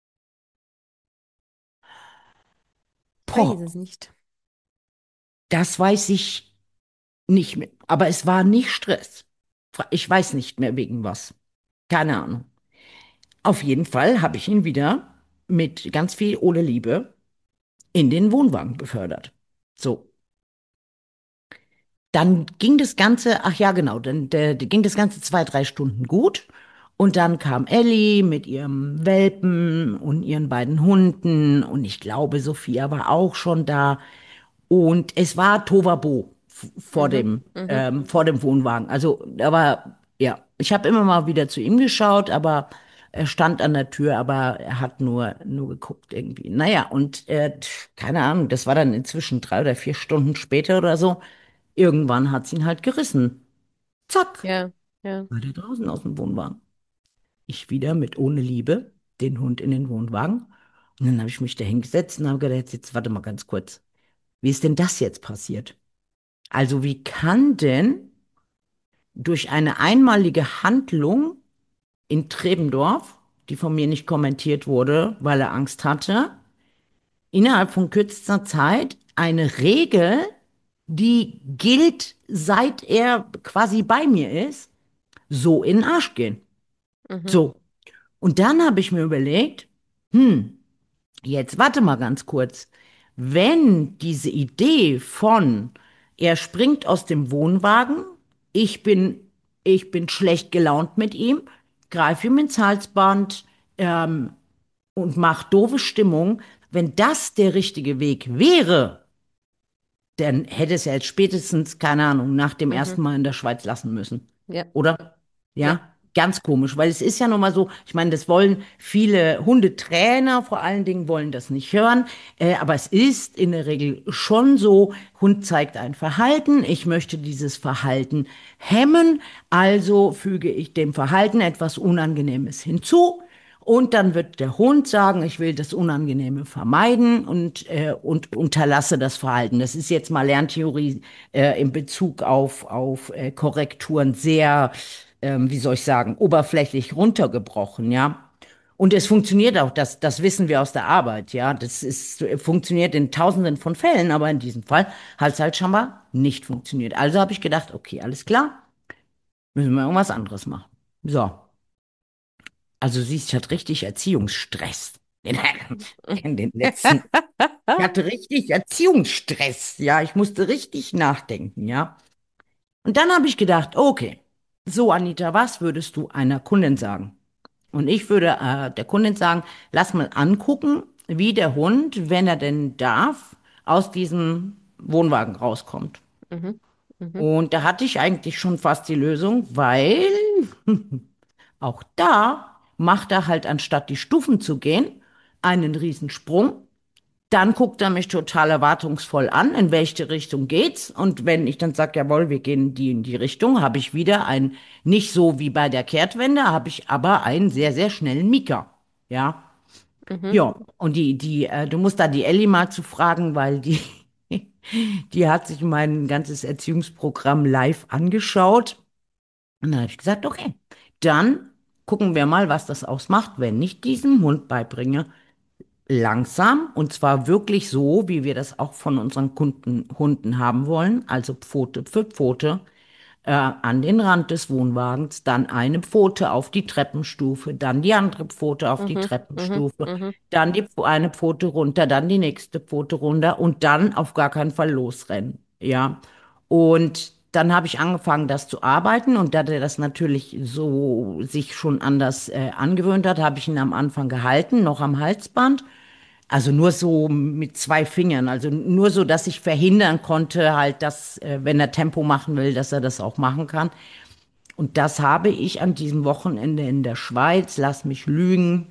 A: Weiß
B: Boah,
A: es nicht.
B: das weiß ich nicht mehr. Aber es war nicht Stress. Ich weiß nicht mehr wegen was. Keine Ahnung. Auf jeden Fall habe ich ihn wieder mit ganz viel ohne Liebe in den Wohnwagen befördert. So, dann ging das Ganze, ach ja, genau, ging das Ganze 2, 3 Stunden gut. Und dann kam Ellie mit ihrem Welpen und ihren beiden Hunden. Und ich glaube, Sophia war auch schon da. Und es war Tohuwabohu
A: Mhm, mhm,
B: vor dem Wohnwagen. Also, da war, ja, ich habe immer mal wieder zu ihm geschaut, aber er stand an der Tür, aber er hat nur geguckt irgendwie. Naja, und keine Ahnung, das war dann inzwischen 3 oder 4 Stunden später oder so. Irgendwann hat es ihn halt gerissen. Zack,
A: ja, ja.
B: war der draußen aus dem Wohnwagen. Ich wieder mit ohne Liebe den Hund in den Wohnwagen. Und dann habe ich mich da hingesetzt und habe gedacht, jetzt warte mal ganz kurz. Wie ist denn das jetzt passiert? Also wie kann denn durch eine einmalige Handlung in Trebendorf, die von mir nicht kommentiert wurde, weil er Angst hatte, innerhalb von kürzester Zeit eine Regel, die gilt, seit er quasi bei mir ist, so in den Arsch gehen?
A: Mhm,
B: So. Und dann habe ich mir überlegt, hm, jetzt warte mal ganz kurz. Wenn diese Idee von, er springt aus dem Wohnwagen, ich bin, ich bin schlecht gelaunt mit ihm, greife ihm ins Halsband, und mach doofe Stimmung, wenn das der richtige Weg wäre, dann hätte es ja jetzt spätestens, keine Ahnung, nach dem
A: mhm,
B: ersten Mal in der Schweiz lassen müssen.
A: ja,
B: Oder?
A: ja.
B: Ja, ganz komisch, weil es ist ja nun mal so, ich meine, das wollen viele Hundetrainer vor allen Dingen wollen das nicht hören, aber es ist in der Regel schon so, Hund zeigt ein Verhalten, ich möchte dieses Verhalten hemmen, also füge ich dem Verhalten etwas Unangenehmes hinzu. Und dann wird der Hund sagen, ich will das Unangenehme vermeiden und unterlasse das Verhalten. Das ist jetzt mal Lerntheorie in Bezug auf Korrekturen sehr, wie soll ich sagen, oberflächlich runtergebrochen, ja. Und es funktioniert auch, das wissen wir aus der Arbeit, ja. Funktioniert in Tausenden von Fällen, aber in diesem Fall hat es halt scheinbar nicht funktioniert. Also habe ich gedacht, okay, alles klar, müssen wir irgendwas anderes machen. So. Also siehst, ich hatte richtig Erziehungsstress in den letzten. Ich hatte richtig Erziehungsstress, ja. Ich musste richtig nachdenken, ja. Und dann habe ich gedacht, okay, so Anita, was würdest du einer Kundin sagen? Und ich würde der Kundin sagen, lass mal angucken, wie der Hund, wenn er denn darf, aus diesem Wohnwagen rauskommt.
A: Mhm, mhm,
B: Und da hatte ich eigentlich schon fast die Lösung, weil auch da macht er halt, anstatt die Stufen zu gehen, einen Riesensprung. Dann guckt er mich total erwartungsvoll an, in welche Richtung geht's. Und wenn ich dann sage, jawohl, wir gehen in die Richtung, habe ich wieder nicht so wie bei der Kehrtwende, habe ich aber einen sehr, sehr schnellen Mieker. Ja,
A: mhm,
B: ja. Und du musst da die Elli mal zu fragen, weil die hat sich mein ganzes Erziehungsprogramm live angeschaut. Und dann habe ich gesagt, okay, dann gucken wir mal, was das ausmacht, wenn ich diesem Hund beibringe, langsam und zwar wirklich so, wie wir das auch von unseren Hunden haben wollen, also Pfote für Pfote, an den Rand des Wohnwagens, dann eine Pfote auf die Treppenstufe, dann die andere Pfote auf die
A: mhm, mhm,
B: Treppenstufe,
A: mhm,
B: dann eine Pfote runter, dann die nächste Pfote runter und dann auf gar keinen Fall losrennen. Ja. Und dann habe ich angefangen, das zu arbeiten und da der das natürlich so sich schon anders angewöhnt hat, habe ich ihn am Anfang gehalten, noch am Halsband. Also nur so mit 2 Fingern, also nur so, dass ich verhindern konnte, halt, dass, wenn er Tempo machen will, dass er das auch machen kann. Und das habe ich an diesem Wochenende in der Schweiz, lass mich lügen,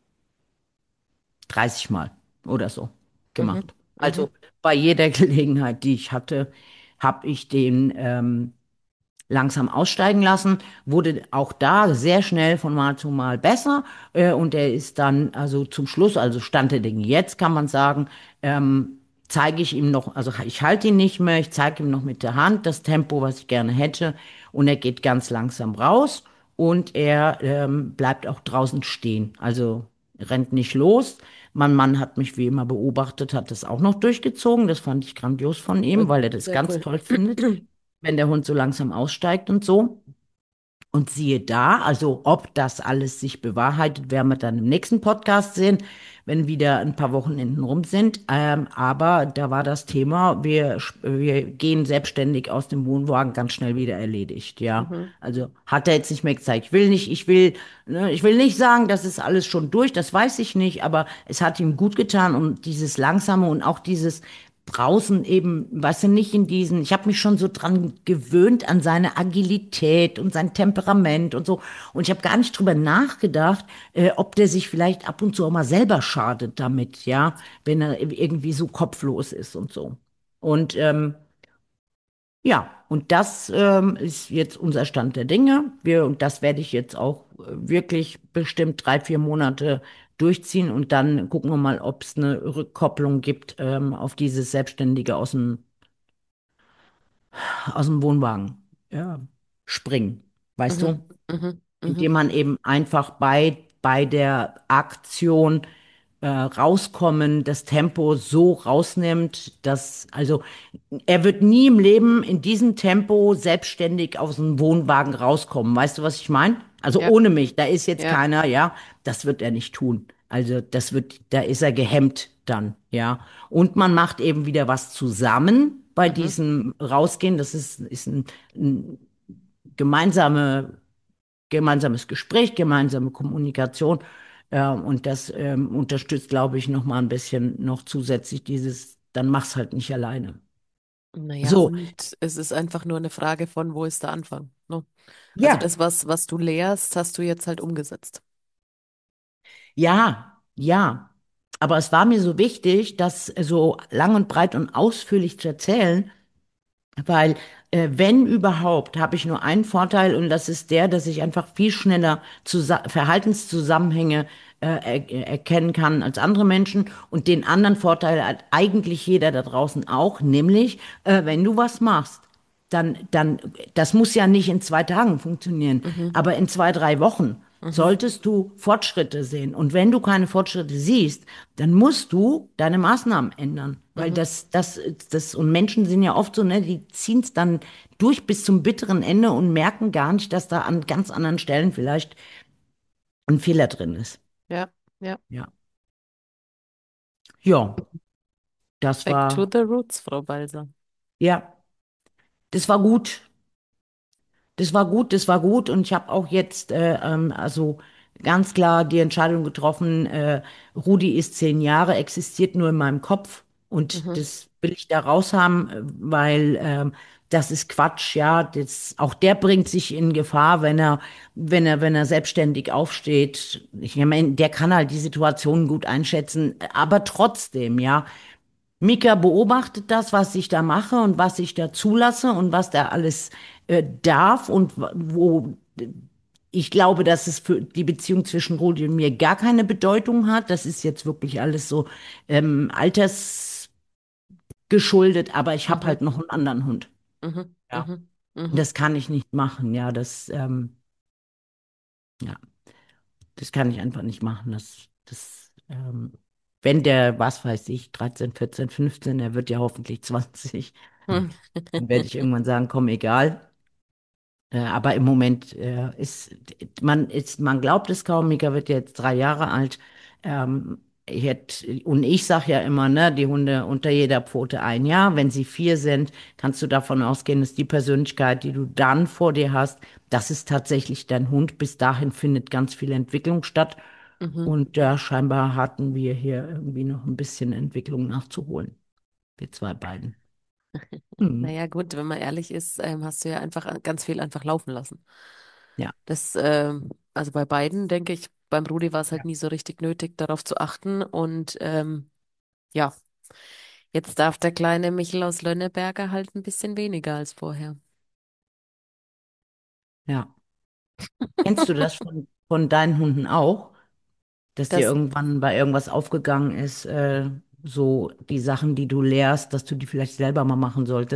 B: 30 Mal oder so
A: mhm,
B: gemacht.
A: mhm,
B: Also bei jeder Gelegenheit, die ich hatte, habe ich den langsam aussteigen lassen, wurde auch da sehr schnell von Mal zu Mal besser. Und er ist dann, also zum Schluss, also Stand der Dinge jetzt, kann man sagen, zeige ich ihm noch, also ich halte ihn nicht mehr, ich zeige ihm noch mit der Hand das Tempo, was ich gerne hätte. Und er geht ganz langsam raus. und er bleibt auch draußen stehen. Also rennt nicht los. Mein Mann hat mich wie immer beobachtet, hat das auch noch durchgezogen. Das fand ich grandios von ihm, weil er das
A: Sehr
B: ganz
A: cool.
B: toll findet, wenn der Hund so langsam aussteigt und so. Und siehe da, also ob das alles sich bewahrheitet, werden wir dann im nächsten Podcast sehen, wenn wieder ein paar Wochenenden rum sind. Aber da war das Thema, wir gehen selbstständig aus dem Wohnwagen ganz schnell wieder erledigt, ja.
A: Mhm.
B: Also hat er jetzt nicht mehr gezeigt. Ich will nicht sagen, das ist alles schon durch, das weiß ich nicht, aber es hat ihm gut getan und dieses Langsame und auch dieses draußen eben, weißt du, nicht in diesen, ich habe mich schon so dran gewöhnt an seine Agilität und sein Temperament und so. Und ich habe gar nicht drüber nachgedacht, ob der sich vielleicht ab und zu auch mal selber schadet damit, ja, wenn er irgendwie so kopflos ist und so. Und ja, und das ist jetzt unser Stand der Dinge. Und das werde ich jetzt auch wirklich bestimmt 3, 4 Monate durchziehen und dann gucken wir mal, ob es eine Rückkopplung gibt auf dieses Selbstständige aus dem Wohnwagen springen. Weißt
A: Mhm.
B: du?
A: Mhm.
B: Indem
A: Mhm.
B: man eben einfach bei der Aktion rauskommen, das Tempo so rausnimmt, dass, also er wird nie im Leben in diesem Tempo selbstständig aus dem Wohnwagen rauskommen. Weißt du, was ich meine? Also
A: Ja,
B: ohne mich, da ist jetzt
A: ja.
B: keiner, ja, das wird er nicht tun. Also da ist er gehemmt dann, ja. Und man macht eben wieder was zusammen bei
A: Mhm.
B: diesem Rausgehen. Das ist ein gemeinsame gemeinsames Gespräch, gemeinsame Kommunikation. Und das unterstützt, glaube ich, noch mal ein bisschen noch zusätzlich dann mach's halt nicht alleine.
A: Naja,
B: So,
A: und es ist einfach nur eine Frage von, wo ist der Anfang? Ne? Also
B: ja,
A: das, was du lehrst, hast du jetzt halt umgesetzt.
B: ja. Aber es war mir so wichtig, das so lang und breit und ausführlich zu erzählen, weil, wenn überhaupt, habe ich nur einen Vorteil und das ist der, dass ich einfach viel schneller Verhaltenszusammenhänge erkennen kann als andere Menschen. Und den anderen Vorteil hat eigentlich jeder da draußen auch, nämlich, wenn du was machst, das muss ja nicht in 2 Tagen funktionieren,
A: Mhm.
B: aber in 2, 3 Wochen
A: Mhm.
B: solltest du Fortschritte sehen. Und wenn du keine Fortschritte siehst, dann musst du deine Maßnahmen ändern. Weil
A: Mhm.
B: und Menschen sind ja oft so, ne, die ziehen es dann durch bis zum bitteren Ende und merken gar nicht, dass da an ganz anderen Stellen vielleicht ein Fehler drin ist.
A: Ja, ja.
B: Ja. Ja, das
A: Back to
B: war,
A: the roots, Frau Balser.
B: ja, das war gut. Das war gut und ich habe auch jetzt also ganz klar die Entscheidung getroffen, Rudi ist 10 Jahre, existiert nur in meinem Kopf und
A: Mhm.
B: das will ich da raus haben, weil das ist Quatsch, ja. Auch der bringt sich in Gefahr, wenn er selbstständig aufsteht. Ich meine, der kann halt die Situation gut einschätzen, aber trotzdem, ja. Mika beobachtet das, was ich da mache und was ich da zulasse und was da alles darf und wo ich glaube, dass es für die Beziehung zwischen Rudi und mir gar keine Bedeutung hat. Das ist jetzt wirklich alles so altersgeschuldet, aber ich habe
A: Mhm.
B: halt noch einen anderen Hund.
A: Mhm.
B: Ja.
A: Mhm.
B: Und
A: Mhm.
B: das kann ich nicht machen. Ja, das kann ich einfach nicht machen. Wenn der, was weiß ich, 13, 14, 15, er wird ja hoffentlich 20.
A: Mhm.
B: Dann werde ich irgendwann sagen, komm, egal. Aber im Moment man glaubt es kaum, Mika wird jetzt 3 Jahre alt. Und ich sage ja immer, ne, die Hunde unter jeder Pfote ein Jahr. Wenn sie 4 sind, kannst du davon ausgehen, dass die Persönlichkeit, die du dann vor dir hast, das ist tatsächlich dein Hund. Bis dahin findet ganz viel Entwicklung statt.
A: Mhm.
B: Und ja, scheinbar hatten wir hier irgendwie noch ein bisschen Entwicklung nachzuholen. Wir zwei beiden. Mhm.
A: Naja, gut, wenn man ehrlich ist, hast du ja einfach ganz viel einfach laufen lassen.
B: Ja.
A: Das, also bei beiden, denke ich, beim Rudi war es halt
B: Ja.
A: nie so richtig nötig, darauf zu achten. Und ja, jetzt darf der kleine Michel aus Lönneberger halt ein bisschen weniger als vorher.
B: Ja. Kennst du das von deinen Hunden auch, dass dir
A: Das,
B: irgendwann bei irgendwas aufgegangen ist, so die Sachen, die du lehrst, dass du die vielleicht selber mal machen solltest?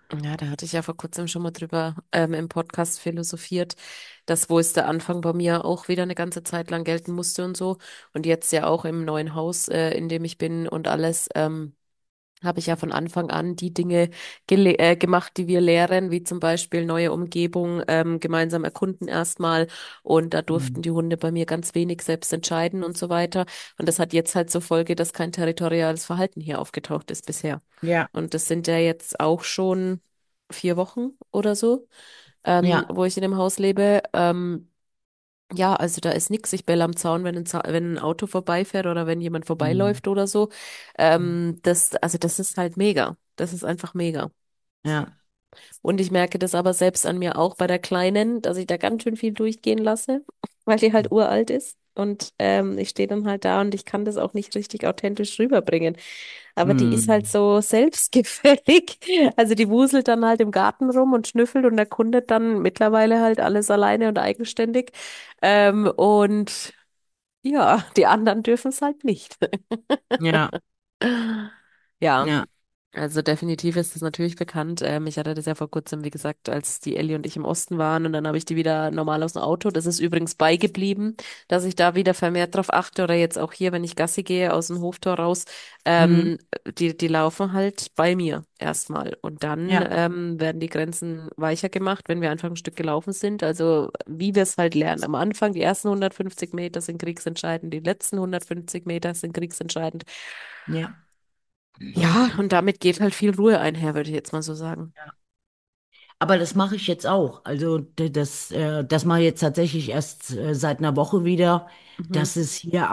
A: Ja, da hatte ich ja vor kurzem schon mal drüber im Podcast philosophiert, dass wo es der Anfang bei mir auch wieder eine ganze Zeit lang gelten musste und so. Und jetzt ja auch im neuen Haus, in dem ich bin und alles. Habe ich ja von Anfang an die Dinge gemacht, die wir lehren, wie zum Beispiel neue Umgebung, gemeinsam erkunden erstmal. Und da durften
B: Mhm.
A: die Hunde bei mir ganz wenig selbst entscheiden und so weiter. Und das hat jetzt halt zur Folge, dass kein territoriales Verhalten hier aufgetaucht ist bisher.
B: Ja,
A: Und das sind ja jetzt auch schon 4 Wochen oder so,
B: ja.
A: wo ich in dem Haus lebe. Ja, also da ist nix. Ich bell am Zaun, wenn ein Auto vorbeifährt oder wenn jemand
B: Mhm.
A: vorbeiläuft oder so. Also das ist halt mega. Das ist einfach mega.
B: Ja.
A: Und ich merke das aber selbst an mir auch bei der Kleinen, dass ich da ganz schön viel durchgehen lasse, weil die halt uralt ist. Und ich stehe dann halt da und ich kann das auch nicht richtig authentisch rüberbringen. Aber die ist halt
B: Mhm.
A: so selbstgefällig. Also die wuselt dann halt im Garten rum und schnüffelt und erkundet dann mittlerweile halt alles alleine und eigenständig. Und ja, die anderen dürfen es halt nicht.
B: Ja,
A: Ja.
B: ja.
A: Also definitiv ist das natürlich bekannt. Ich hatte das ja vor kurzem, wie gesagt, als die Ellie und ich im Osten waren und dann habe ich die wieder normal aus dem Auto. Das ist übrigens beigeblieben, dass ich da wieder vermehrt drauf achte oder jetzt auch hier, wenn ich Gassi gehe, aus dem Hoftor raus,
B: Mhm.
A: die laufen halt bei mir erstmal und dann
B: Ja,
A: werden die Grenzen weicher gemacht, wenn wir einfach ein Stück gelaufen sind. Also wie wir es halt lernen. Am Anfang, die ersten 150 Meter sind kriegsentscheidend, die letzten 150 Meter sind kriegsentscheidend.
B: ja.
A: Ja, und damit geht halt viel Ruhe einher, würde ich jetzt mal so sagen.
B: Aber das mache ich jetzt auch. Also das mache ich jetzt tatsächlich erst seit einer Woche wieder.
A: Mhm,
B: Das ist hier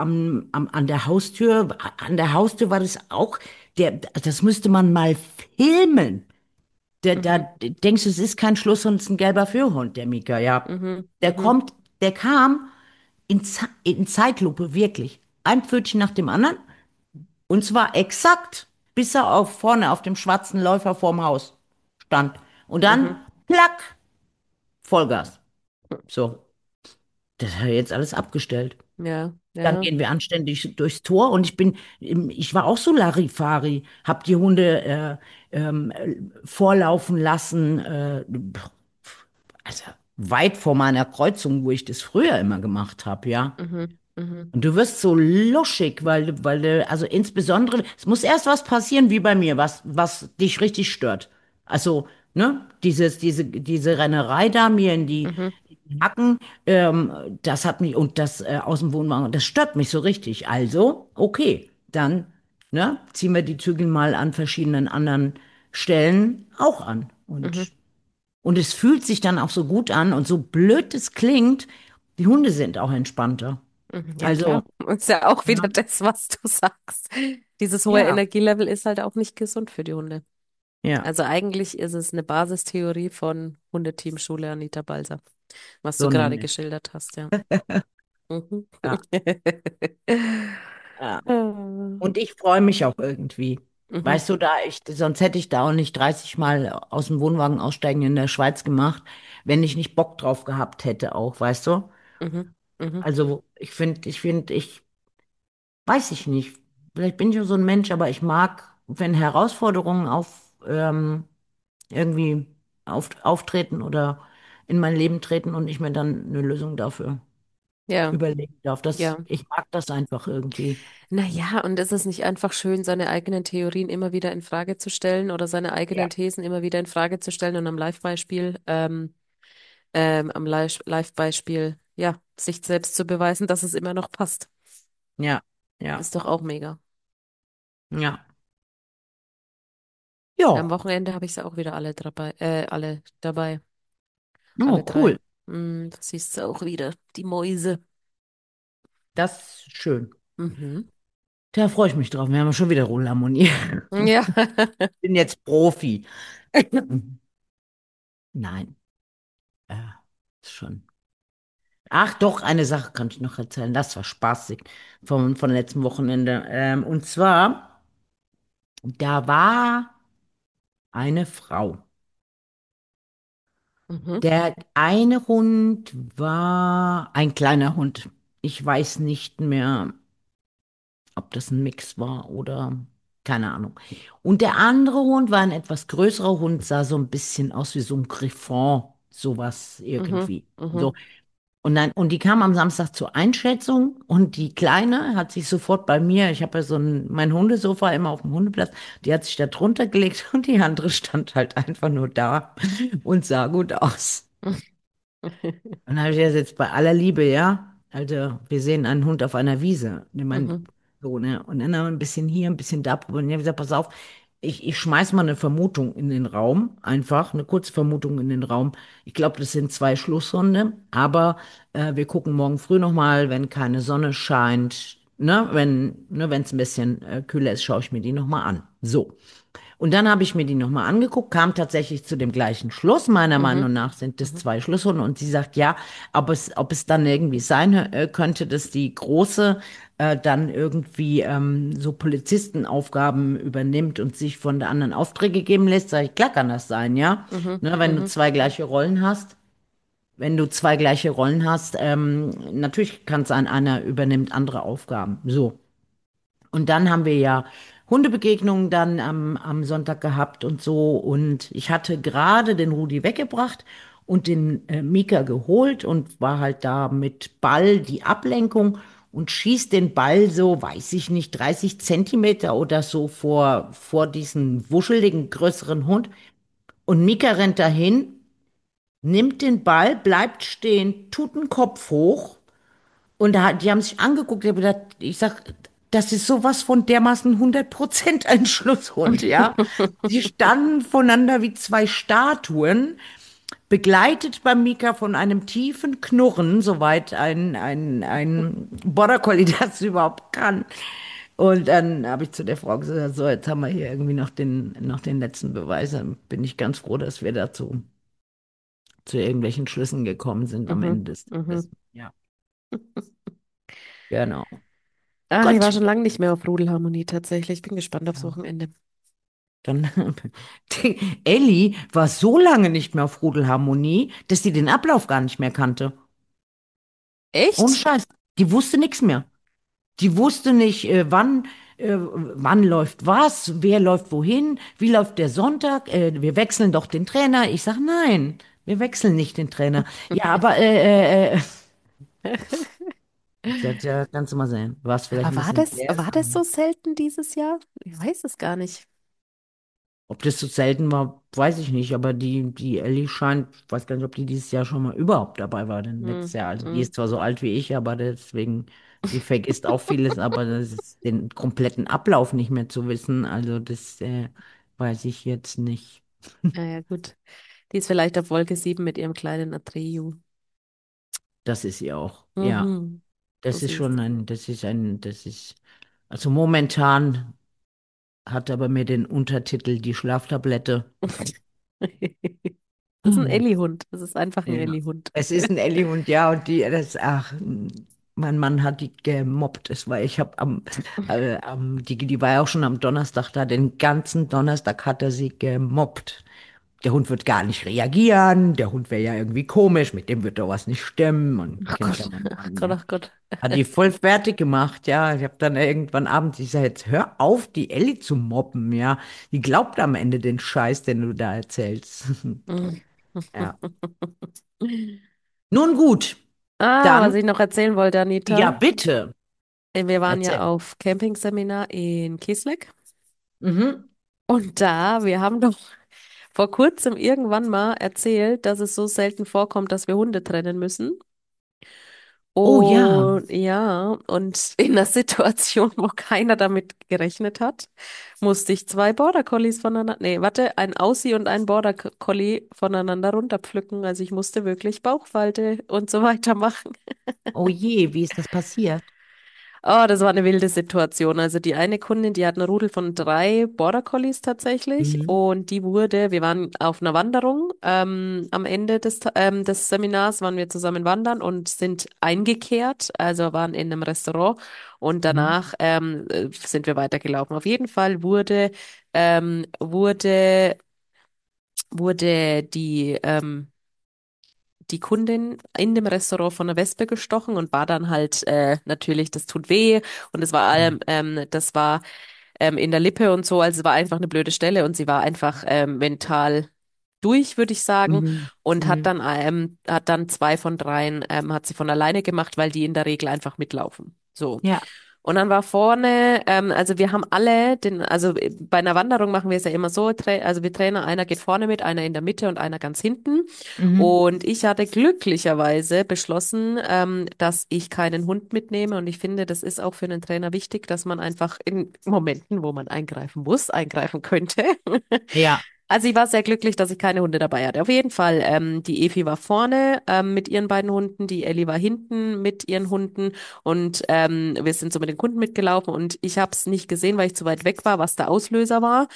B: an der Haustür war das auch, das müsste man mal filmen. Da
A: mhm,
B: denkst du, es ist kein Schlusshund, es ist ein gelber Führhund, der Mika, ja.
A: mhm,
B: Der
A: mhm,
B: kommt, der kam in Zeitlupe, wirklich. Ein Pfötchen nach dem anderen. Und zwar exakt, bis er auf vorne auf dem schwarzen Läufer vorm Haus stand. Und dann,
A: mhm.
B: plack, Vollgas. So, das hat er jetzt alles abgestellt.
A: Ja,
B: Dann
A: ja.
B: gehen wir anständig durchs Tor und ich war auch so Larifari, hab die Hunde vorlaufen lassen, also weit vor meiner Kreuzung, wo ich das früher immer gemacht habe, ja.
A: Mhm, mhm,
B: Und du wirst so luschig, also insbesondere, es muss erst was passieren wie bei mir, was dich richtig stört. Also, ne, diese Rennerei da mir
A: mhm,
B: in die Hacken, das hat mich, und das aus dem Wohnwagen, das stört mich so richtig. Also, okay, dann, ne, ziehen wir die Zügel mal an verschiedenen anderen Stellen auch an.
A: mhm,
B: Und es fühlt sich dann auch so gut an und so blöd es klingt, die Hunde sind auch entspannter.
A: mhm. Ja,
B: Also,
A: klar. Ist ja auch wieder
B: ja,
A: das, was du sagst. Dieses hohe
B: ja,
A: Energielevel ist halt auch nicht gesund für die Hunde.
B: ja,
A: Also eigentlich ist es eine Basistheorie von Hundeteamschule Anita Balser, was du
B: so
A: gerade
B: nämlich.
A: geschildert hast, ja. Mhm.
B: Ja, ja.
A: Ah,
B: Und ich freue mich auch irgendwie.
A: mhm,
B: Weißt du, sonst hätte ich da auch nicht 30 Mal aus dem Wohnwagen aussteigen in der Schweiz gemacht, wenn ich nicht Bock drauf gehabt hätte auch, weißt du?
A: mhm, mhm.
B: Also ich weiß ich nicht. Vielleicht bin ich so ein Mensch, aber ich mag, wenn Herausforderungen irgendwie auftreten oder in mein Leben treten und ich mir dann eine Lösung dafür
A: Ja,
B: überlegen darf.
A: ja.
B: Ich mag das einfach irgendwie.
A: Naja, und ist es nicht einfach schön, seine eigenen Theorien immer wieder in Frage zu stellen oder seine
B: Ja,
A: eigenen Thesen immer wieder in Frage zu stellen und am Live-Beispiel, ja, sich selbst zu beweisen, dass es immer noch passt.
B: ja, ja,
A: Ist doch auch mega.
B: ja.
A: Am
B: Ja,
A: Wochenende habe ich sie auch wieder alle dabei,
B: oh,
A: alle drei.
B: cool.
A: Da siehst du auch wieder, die Mäuse.
B: Das ist schön.
A: Mhm.
B: Da freue ich mich drauf. Wir haben ja schon wieder Roulharmonie.
A: Ja.
B: Bin jetzt Profi. Nein, ist schon. Ach doch, eine Sache kann ich noch erzählen. Das war spaßig von letztem Wochenende. Und zwar, da war eine Frau.
A: Mhm.
B: Der eine Hund war ein kleiner Hund. Ich weiß nicht mehr, ob das ein Mix war oder. Keine Ahnung. Und der andere Hund war ein etwas größerer Hund, sah so ein bisschen aus wie so ein Griffon, sowas
A: Mhm,
B: irgendwie. So.
A: mhm,
B: Und die kam am Samstag zur Einschätzung und die Kleine hat sich sofort bei mir, ich habe ja so mein Hundesofa immer auf dem Hundeplatz, die hat sich da drunter gelegt und die andere stand halt einfach nur da und sah gut aus. Und dann habe ich das jetzt bei aller Liebe, ja. Also, wir sehen einen Hund auf einer Wiese. Ich meine,
A: mhm,
B: so, ne? Und dann ein bisschen hier, ein bisschen da probieren. Ich habe gesagt, pass auf, ich schmeiß mal eine Vermutung in den Raum. Einfach eine kurze Vermutung in den Raum. Ich glaube, das sind zwei Schlusshunde, aber wir gucken morgen früh nochmal, wenn keine Sonne scheint. Wenn es ein bisschen kühler ist, schaue ich mir die nochmal an. So. Und dann habe ich mir die nochmal angeguckt, kam tatsächlich zu dem gleichen Schluss. Meiner
A: mhm,
B: Meinung nach sind es
A: mhm,
B: zwei Schlüsseln. Und sie sagt, ja, ob es dann irgendwie sein könnte, dass die Große dann irgendwie so Polizistenaufgaben übernimmt und sich von der anderen Aufträge geben lässt. Sag ich, klar kann das sein, ja.
A: mhm,
B: Ne, wenn du
A: mhm,
B: zwei gleiche Rollen hast. Wenn du zwei gleiche Rollen hast, natürlich kann es sein, einer übernimmt andere Aufgaben. So. Und dann haben wir ja Hundebegegnungen dann am Sonntag gehabt und so. Und ich hatte gerade den Rudi weggebracht und den Mika geholt und war halt da mit Ball die Ablenkung und schießt den Ball so, weiß ich nicht, 30 Zentimeter oder so vor diesen wuscheligen größeren Hund. Und Mika rennt dahin, nimmt den Ball, bleibt stehen, tut den Kopf hoch und die haben sich angeguckt, ich sag, das ist sowas von dermaßen 100% ein Schlusshund, ja. Sie standen voneinander wie zwei Statuen, begleitet beim Mika von einem tiefen Knurren, soweit ein Border Collie das überhaupt kann. Und dann habe ich zu der Frau gesagt, so, jetzt haben wir hier irgendwie noch den letzten Beweis. Dann bin ich ganz froh, dass wir dazu zu irgendwelchen Schlüssen gekommen sind am
A: mhm,
B: Ende des Tages.
A: mhm.
B: Ja, genau.
A: Ach, ich war
B: Gott.
A: schon lange nicht mehr auf Rudelharmonie tatsächlich. Ich bin gespannt aufs
B: Ja.
A: Wochenende.
B: Dann, die Elli war so lange nicht mehr auf Rudelharmonie, dass sie den Ablauf gar nicht mehr kannte. Ohne
A: Echt?
B: Scheiß. Die wusste nichts mehr. Die wusste nicht, wann läuft was, wer läuft wohin, wie läuft der Sonntag, wir wechseln doch den Trainer. Ich sag, nein, wir wechseln nicht den Trainer. Ja, aber, ich sag, ja, kannst du mal sehen. Du warst vielleicht
A: Aber
B: ein bisschen
A: war das so selten dieses Jahr? Ich weiß es gar nicht.
B: ob das so selten war, weiß ich nicht, aber die Ellie scheint, ich weiß gar nicht, ob die dieses Jahr schon mal überhaupt dabei war, denn letztes
A: Hm,
B: Jahr, also die
A: hm.
B: ist zwar so alt wie ich, aber deswegen, sie vergisst auch vieles, aber das ist den kompletten Ablauf nicht mehr zu wissen, also das weiß ich jetzt nicht.
A: Naja, gut. Die ist vielleicht auf Wolke 7 mit ihrem kleinen Atreyu.
B: Das ist sie auch, ja.
A: Mhm. So süß.
B: Das ist, also momentan hat aber mir den Untertitel die Schlaftablette.
A: Das ist ein Elli-Hund. Das ist einfach ein
B: Ja.
A: Elli-Hund.
B: Es ist ein Elli und ja, und mein Mann hat die gemobbt. Ich habe die war ja auch schon am Donnerstag da, den ganzen Donnerstag hat er sie gemobbt. Der Hund wird gar nicht reagieren, der Hund wäre ja irgendwie komisch, mit dem wird doch was nicht stimmen und
A: Ach
B: kennst ja
A: Gott,
B: meinen
A: ach
B: Mann,
A: Gott,
B: ja.
A: ach Gott.
B: Hat die voll fertig gemacht, ja. Ich habe dann irgendwann abends, ich sag jetzt, hör auf, die Elli zu mobben, ja. Die glaubt am Ende den Scheiß, den du da erzählst.
A: Mhm.
B: Ja. Nun gut,
A: Ah, was
B: dann,
A: ich noch erzählen wollte,
B: ja,
A: Anita.
B: bitte,
A: Wir waren ja
B: erzähl.
A: auf Campingseminar in Kisleck.
B: Mhm.
A: Und wir haben doch vor kurzem irgendwann mal erzählt, dass es so selten vorkommt, dass wir Hunde trennen müssen.
B: Oh ja,
A: Und ja, und in einer Situation, wo keiner damit gerechnet hat, musste ich zwei Border Collies voneinander, nee, warte, ein Aussie und ein Border Collie voneinander runterpflücken. Also ich musste wirklich Bauchfalte und so weiter machen.
B: oh je, wie ist das passiert?
A: Oh, das war eine wilde Situation. Also die eine Kundin, die hat eine Rudel von drei Border Collies tatsächlich
B: Mhm.
A: und wir waren auf einer Wanderung. Am Ende des Seminars waren wir zusammen wandern und sind eingekehrt, also waren in einem Restaurant und
B: Mhm.
A: danach sind wir weitergelaufen. Auf jeden Fall ähm, wurde, wurde die Kundin in dem Restaurant von einer Wespe gestochen und war dann halt natürlich, das tut weh und es war
B: Ja.
A: allem, das war in der Lippe und so. Also es war einfach eine blöde Stelle und sie war einfach mental durch, würde ich sagen.
B: Mhm.
A: Und
B: Mhm.
A: hat dann zwei von dreien hat sie von alleine gemacht, weil die in der Regel einfach mitlaufen. So.
B: Ja.
A: Und dann war vorne, also wir haben alle also bei einer Wanderung machen wir es ja immer so, also wir Trainer, einer geht vorne mit, einer in der Mitte und einer ganz hinten.
B: Mhm.
A: Und ich hatte glücklicherweise beschlossen, dass ich keinen Hund mitnehme. Und ich finde, das ist auch für einen Trainer wichtig, dass man einfach in Momenten, wo man eingreifen muss, eingreifen könnte.
B: Ja.
A: Also ich war sehr glücklich, dass ich keine Hunde dabei hatte. Auf jeden Fall, die Evi war vorne mit ihren beiden Hunden, die Elli war hinten mit ihren Hunden und wir sind so mit den Kunden mitgelaufen und ich habe es nicht gesehen, weil ich zu weit weg war, was der Auslöser war.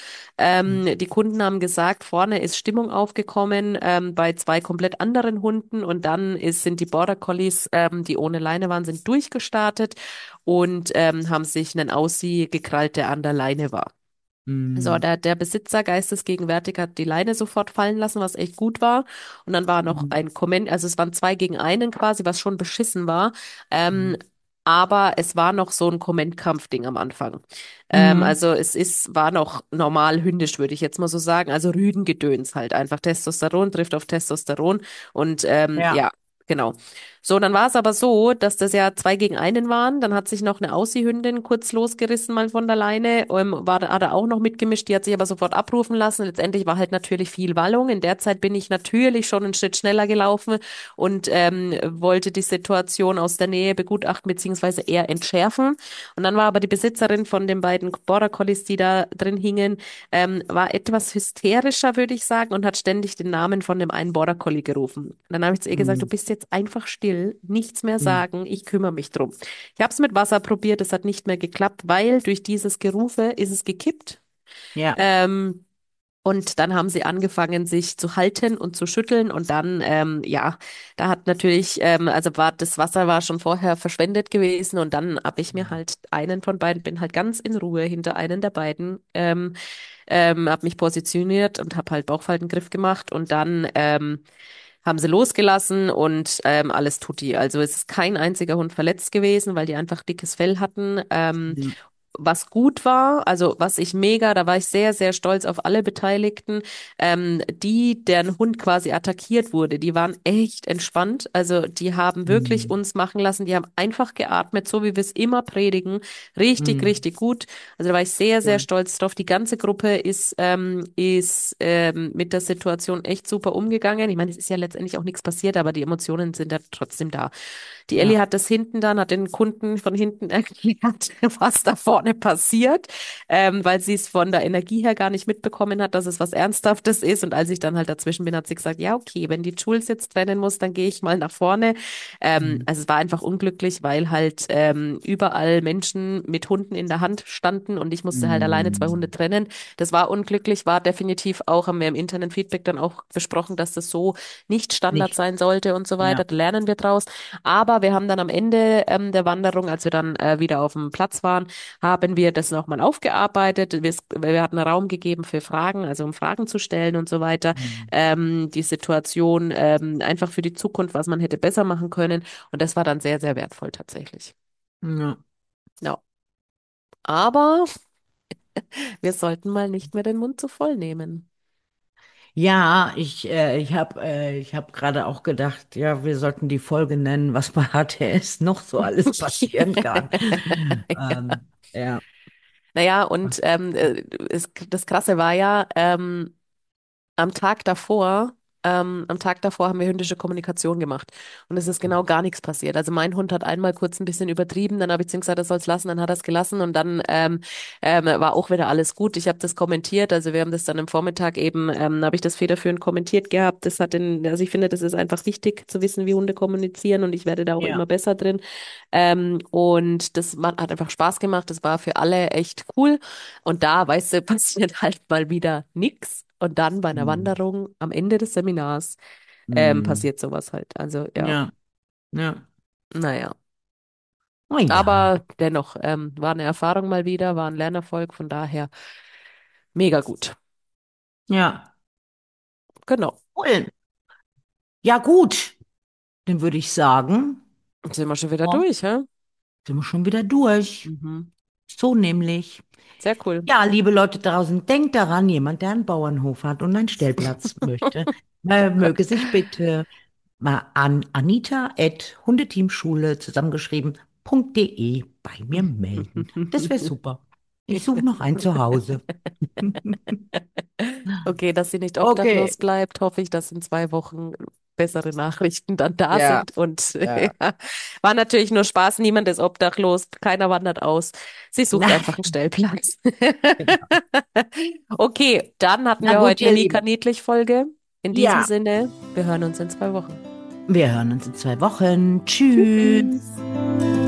A: Die Kunden haben gesagt, vorne ist Stimmung aufgekommen bei zwei komplett anderen Hunden und dann sind die Border Collies, die ohne Leine waren, sind durchgestartet und haben sich einen Aussie gekrallt, der an der Leine war. So,
B: Mhm.
A: der Besitzer geistesgegenwärtig hat die Leine sofort fallen lassen, was echt gut war. Und dann war noch
B: Mhm.
A: ein Comment, also es waren zwei gegen einen quasi, was schon beschissen war.
B: Mhm.
A: Ähm, aber es war noch so ein Kommentkampf-Ding am Anfang.
B: Mhm.
A: Also war noch normal hündisch, würde ich jetzt mal so sagen. Also Rüdengedöns halt einfach. Testosteron trifft auf Testosteron. Und
B: Ja.
A: ja, genau. So, dann war es aber so, dass das ja zwei gegen einen waren. Dann hat sich noch eine Aussie-Hündin kurz losgerissen mal von der Leine, hat er auch noch mitgemischt, die hat sich aber sofort abrufen lassen. Letztendlich war halt natürlich viel Wallung. In der Zeit bin ich natürlich schon einen Schritt schneller gelaufen und wollte die Situation aus der Nähe begutachten beziehungsweise eher entschärfen. Und dann war aber die Besitzerin von den beiden Border Collies, die da drin hingen, war etwas hysterischer, würde ich sagen, und hat ständig den Namen von dem einen Border Collie gerufen. Und dann habe ich zu ihr gesagt, du
B: Mhm.
A: bist jetzt einfach still, nichts mehr
B: Mhm.
A: sagen, ich kümmere mich drum. Ich habe es mit Wasser probiert, es hat nicht mehr geklappt, weil durch dieses Gerufe ist es gekippt.
B: Ja.
A: Ähm, und dann haben sie angefangen, sich zu halten und zu schütteln. Und dann, ja, da hat natürlich, also das Wasser war schon vorher verschwendet gewesen. Und dann habe ich mir halt einen von beiden, bin halt ganz in Ruhe hinter einen der beiden, habe mich positioniert und habe halt Bauchfaltengriff gemacht. Und dann haben sie losgelassen und alles tutti. Also es ist kein einziger Hund verletzt gewesen, weil die einfach dickes Fell hatten.
B: Ja.
A: Was gut war, also was ich mega, da war ich sehr, sehr stolz auf alle Beteiligten, deren Hund quasi attackiert wurde, die waren echt entspannt. Also die haben wirklich
B: Mhm.
A: uns machen lassen, die haben einfach geatmet, so wie wir es immer predigen. Richtig,
B: Mhm.
A: richtig gut. Also da war ich sehr, sehr
B: Cool.
A: stolz drauf. Die ganze Gruppe ist mit der Situation echt super umgegangen. Ich meine, es ist ja letztendlich auch nichts passiert, aber die Emotionen sind ja trotzdem da. Die Ellie
B: Ja.
A: hat das hinten dann, hat den Kunden von hinten erklärt, was da vorne passiert, weil sie es von der Energie her gar nicht mitbekommen hat, dass es was Ernsthaftes ist. Und als ich dann halt dazwischen bin, hat sie gesagt, ja, okay, wenn die Jules jetzt trennen muss, dann gehe ich mal nach vorne.
B: Mhm.
A: Also es war einfach unglücklich, weil halt überall Menschen mit Hunden in der Hand standen und ich musste halt alleine zwei Hunde
B: Mhm.
A: trennen. Das war unglücklich, war definitiv auch, haben wir im Internet-Feedback dann auch besprochen, dass das so nicht Standard
B: Nicht.
A: sein sollte und so weiter.
B: Ja.
A: Da lernen wir draus. Aber wir haben dann am Ende der Wanderung, als wir dann wieder auf dem Platz waren, haben wir das nochmal aufgearbeitet. Wir hatten Raum gegeben für Fragen, also um Fragen zu stellen und so weiter.
B: Mhm.
A: Die Situation einfach für die Zukunft, was man hätte besser machen können. Und das war dann sehr, sehr wertvoll tatsächlich.
B: Ja.
A: Ja. Aber wir sollten mal nicht mehr den Mund zu voll nehmen.
B: Ja, ich hab gerade auch gedacht, ja, wir sollten die Folge nennen, was bei HTS noch so alles passieren kann. Ja.
A: Naja, und das Krasse war ja, am Tag davor haben wir hündische Kommunikation gemacht. Und es ist genau gar nichts passiert. Also mein Hund hat einmal kurz ein bisschen übertrieben, dann habe ich zu ihm gesagt, er soll es lassen, dann hat er es gelassen und dann war auch wieder alles gut. Ich habe das kommentiert, also wir haben das dann am Vormittag eben, habe ich das federführend kommentiert gehabt. Also ich finde, das ist einfach wichtig zu wissen, wie Hunde kommunizieren und ich werde da auch immer
B: Ja.
A: besser drin. Und hat einfach Spaß gemacht. Das war für alle echt cool. Und da, weißt du, passiert halt mal wieder nix. Und dann bei einer
B: Mhm.
A: Wanderung am Ende des Seminars
B: Mhm.
A: passiert sowas halt. Also ja,
B: Ja. Ja.
A: naja.
B: Oh ja.
A: Aber dennoch, war eine Erfahrung mal wieder, war ein Lernerfolg, von daher mega gut.
B: Ja.
A: Genau.
B: Cool. Ja, gut. Dann würde ich sagen,
A: Jetzt sind wir schon wieder
B: ja,
A: durch, hä?
B: sind wir schon wieder durch.
A: Mhm.
B: So nämlich.
A: Sehr cool.
B: Ja, liebe Leute draußen, denkt daran, jemand, der einen Bauernhof hat und einen Stellplatz möchte, möge sich bitte mal an anita@hundeteamschule zusammengeschrieben.de bei mir melden. Das wäre super. Ich suche noch ein Zuhause.
A: Okay, dass sie nicht
B: Okay.
A: obdachlos bleibt, hoffe ich, dass in 2 Wochen bessere Nachrichten dann da
B: Ja,
A: sind. Und
B: ja.
A: ja, war natürlich nur Spaß. Niemand ist obdachlos, keiner wandert aus. Sie sucht einfach einen
B: Nein.
A: Stellplatz. Okay, dann hatten
B: Na
A: wir
B: gut,
A: heute eine
B: ihr Lieben.
A: Nika-Niedlich-Folge. In diesem
B: Ja,
A: Sinne, wir hören uns in 2 Wochen.
B: wir hören uns in 2 Wochen. Tschüss.
A: Tschüss.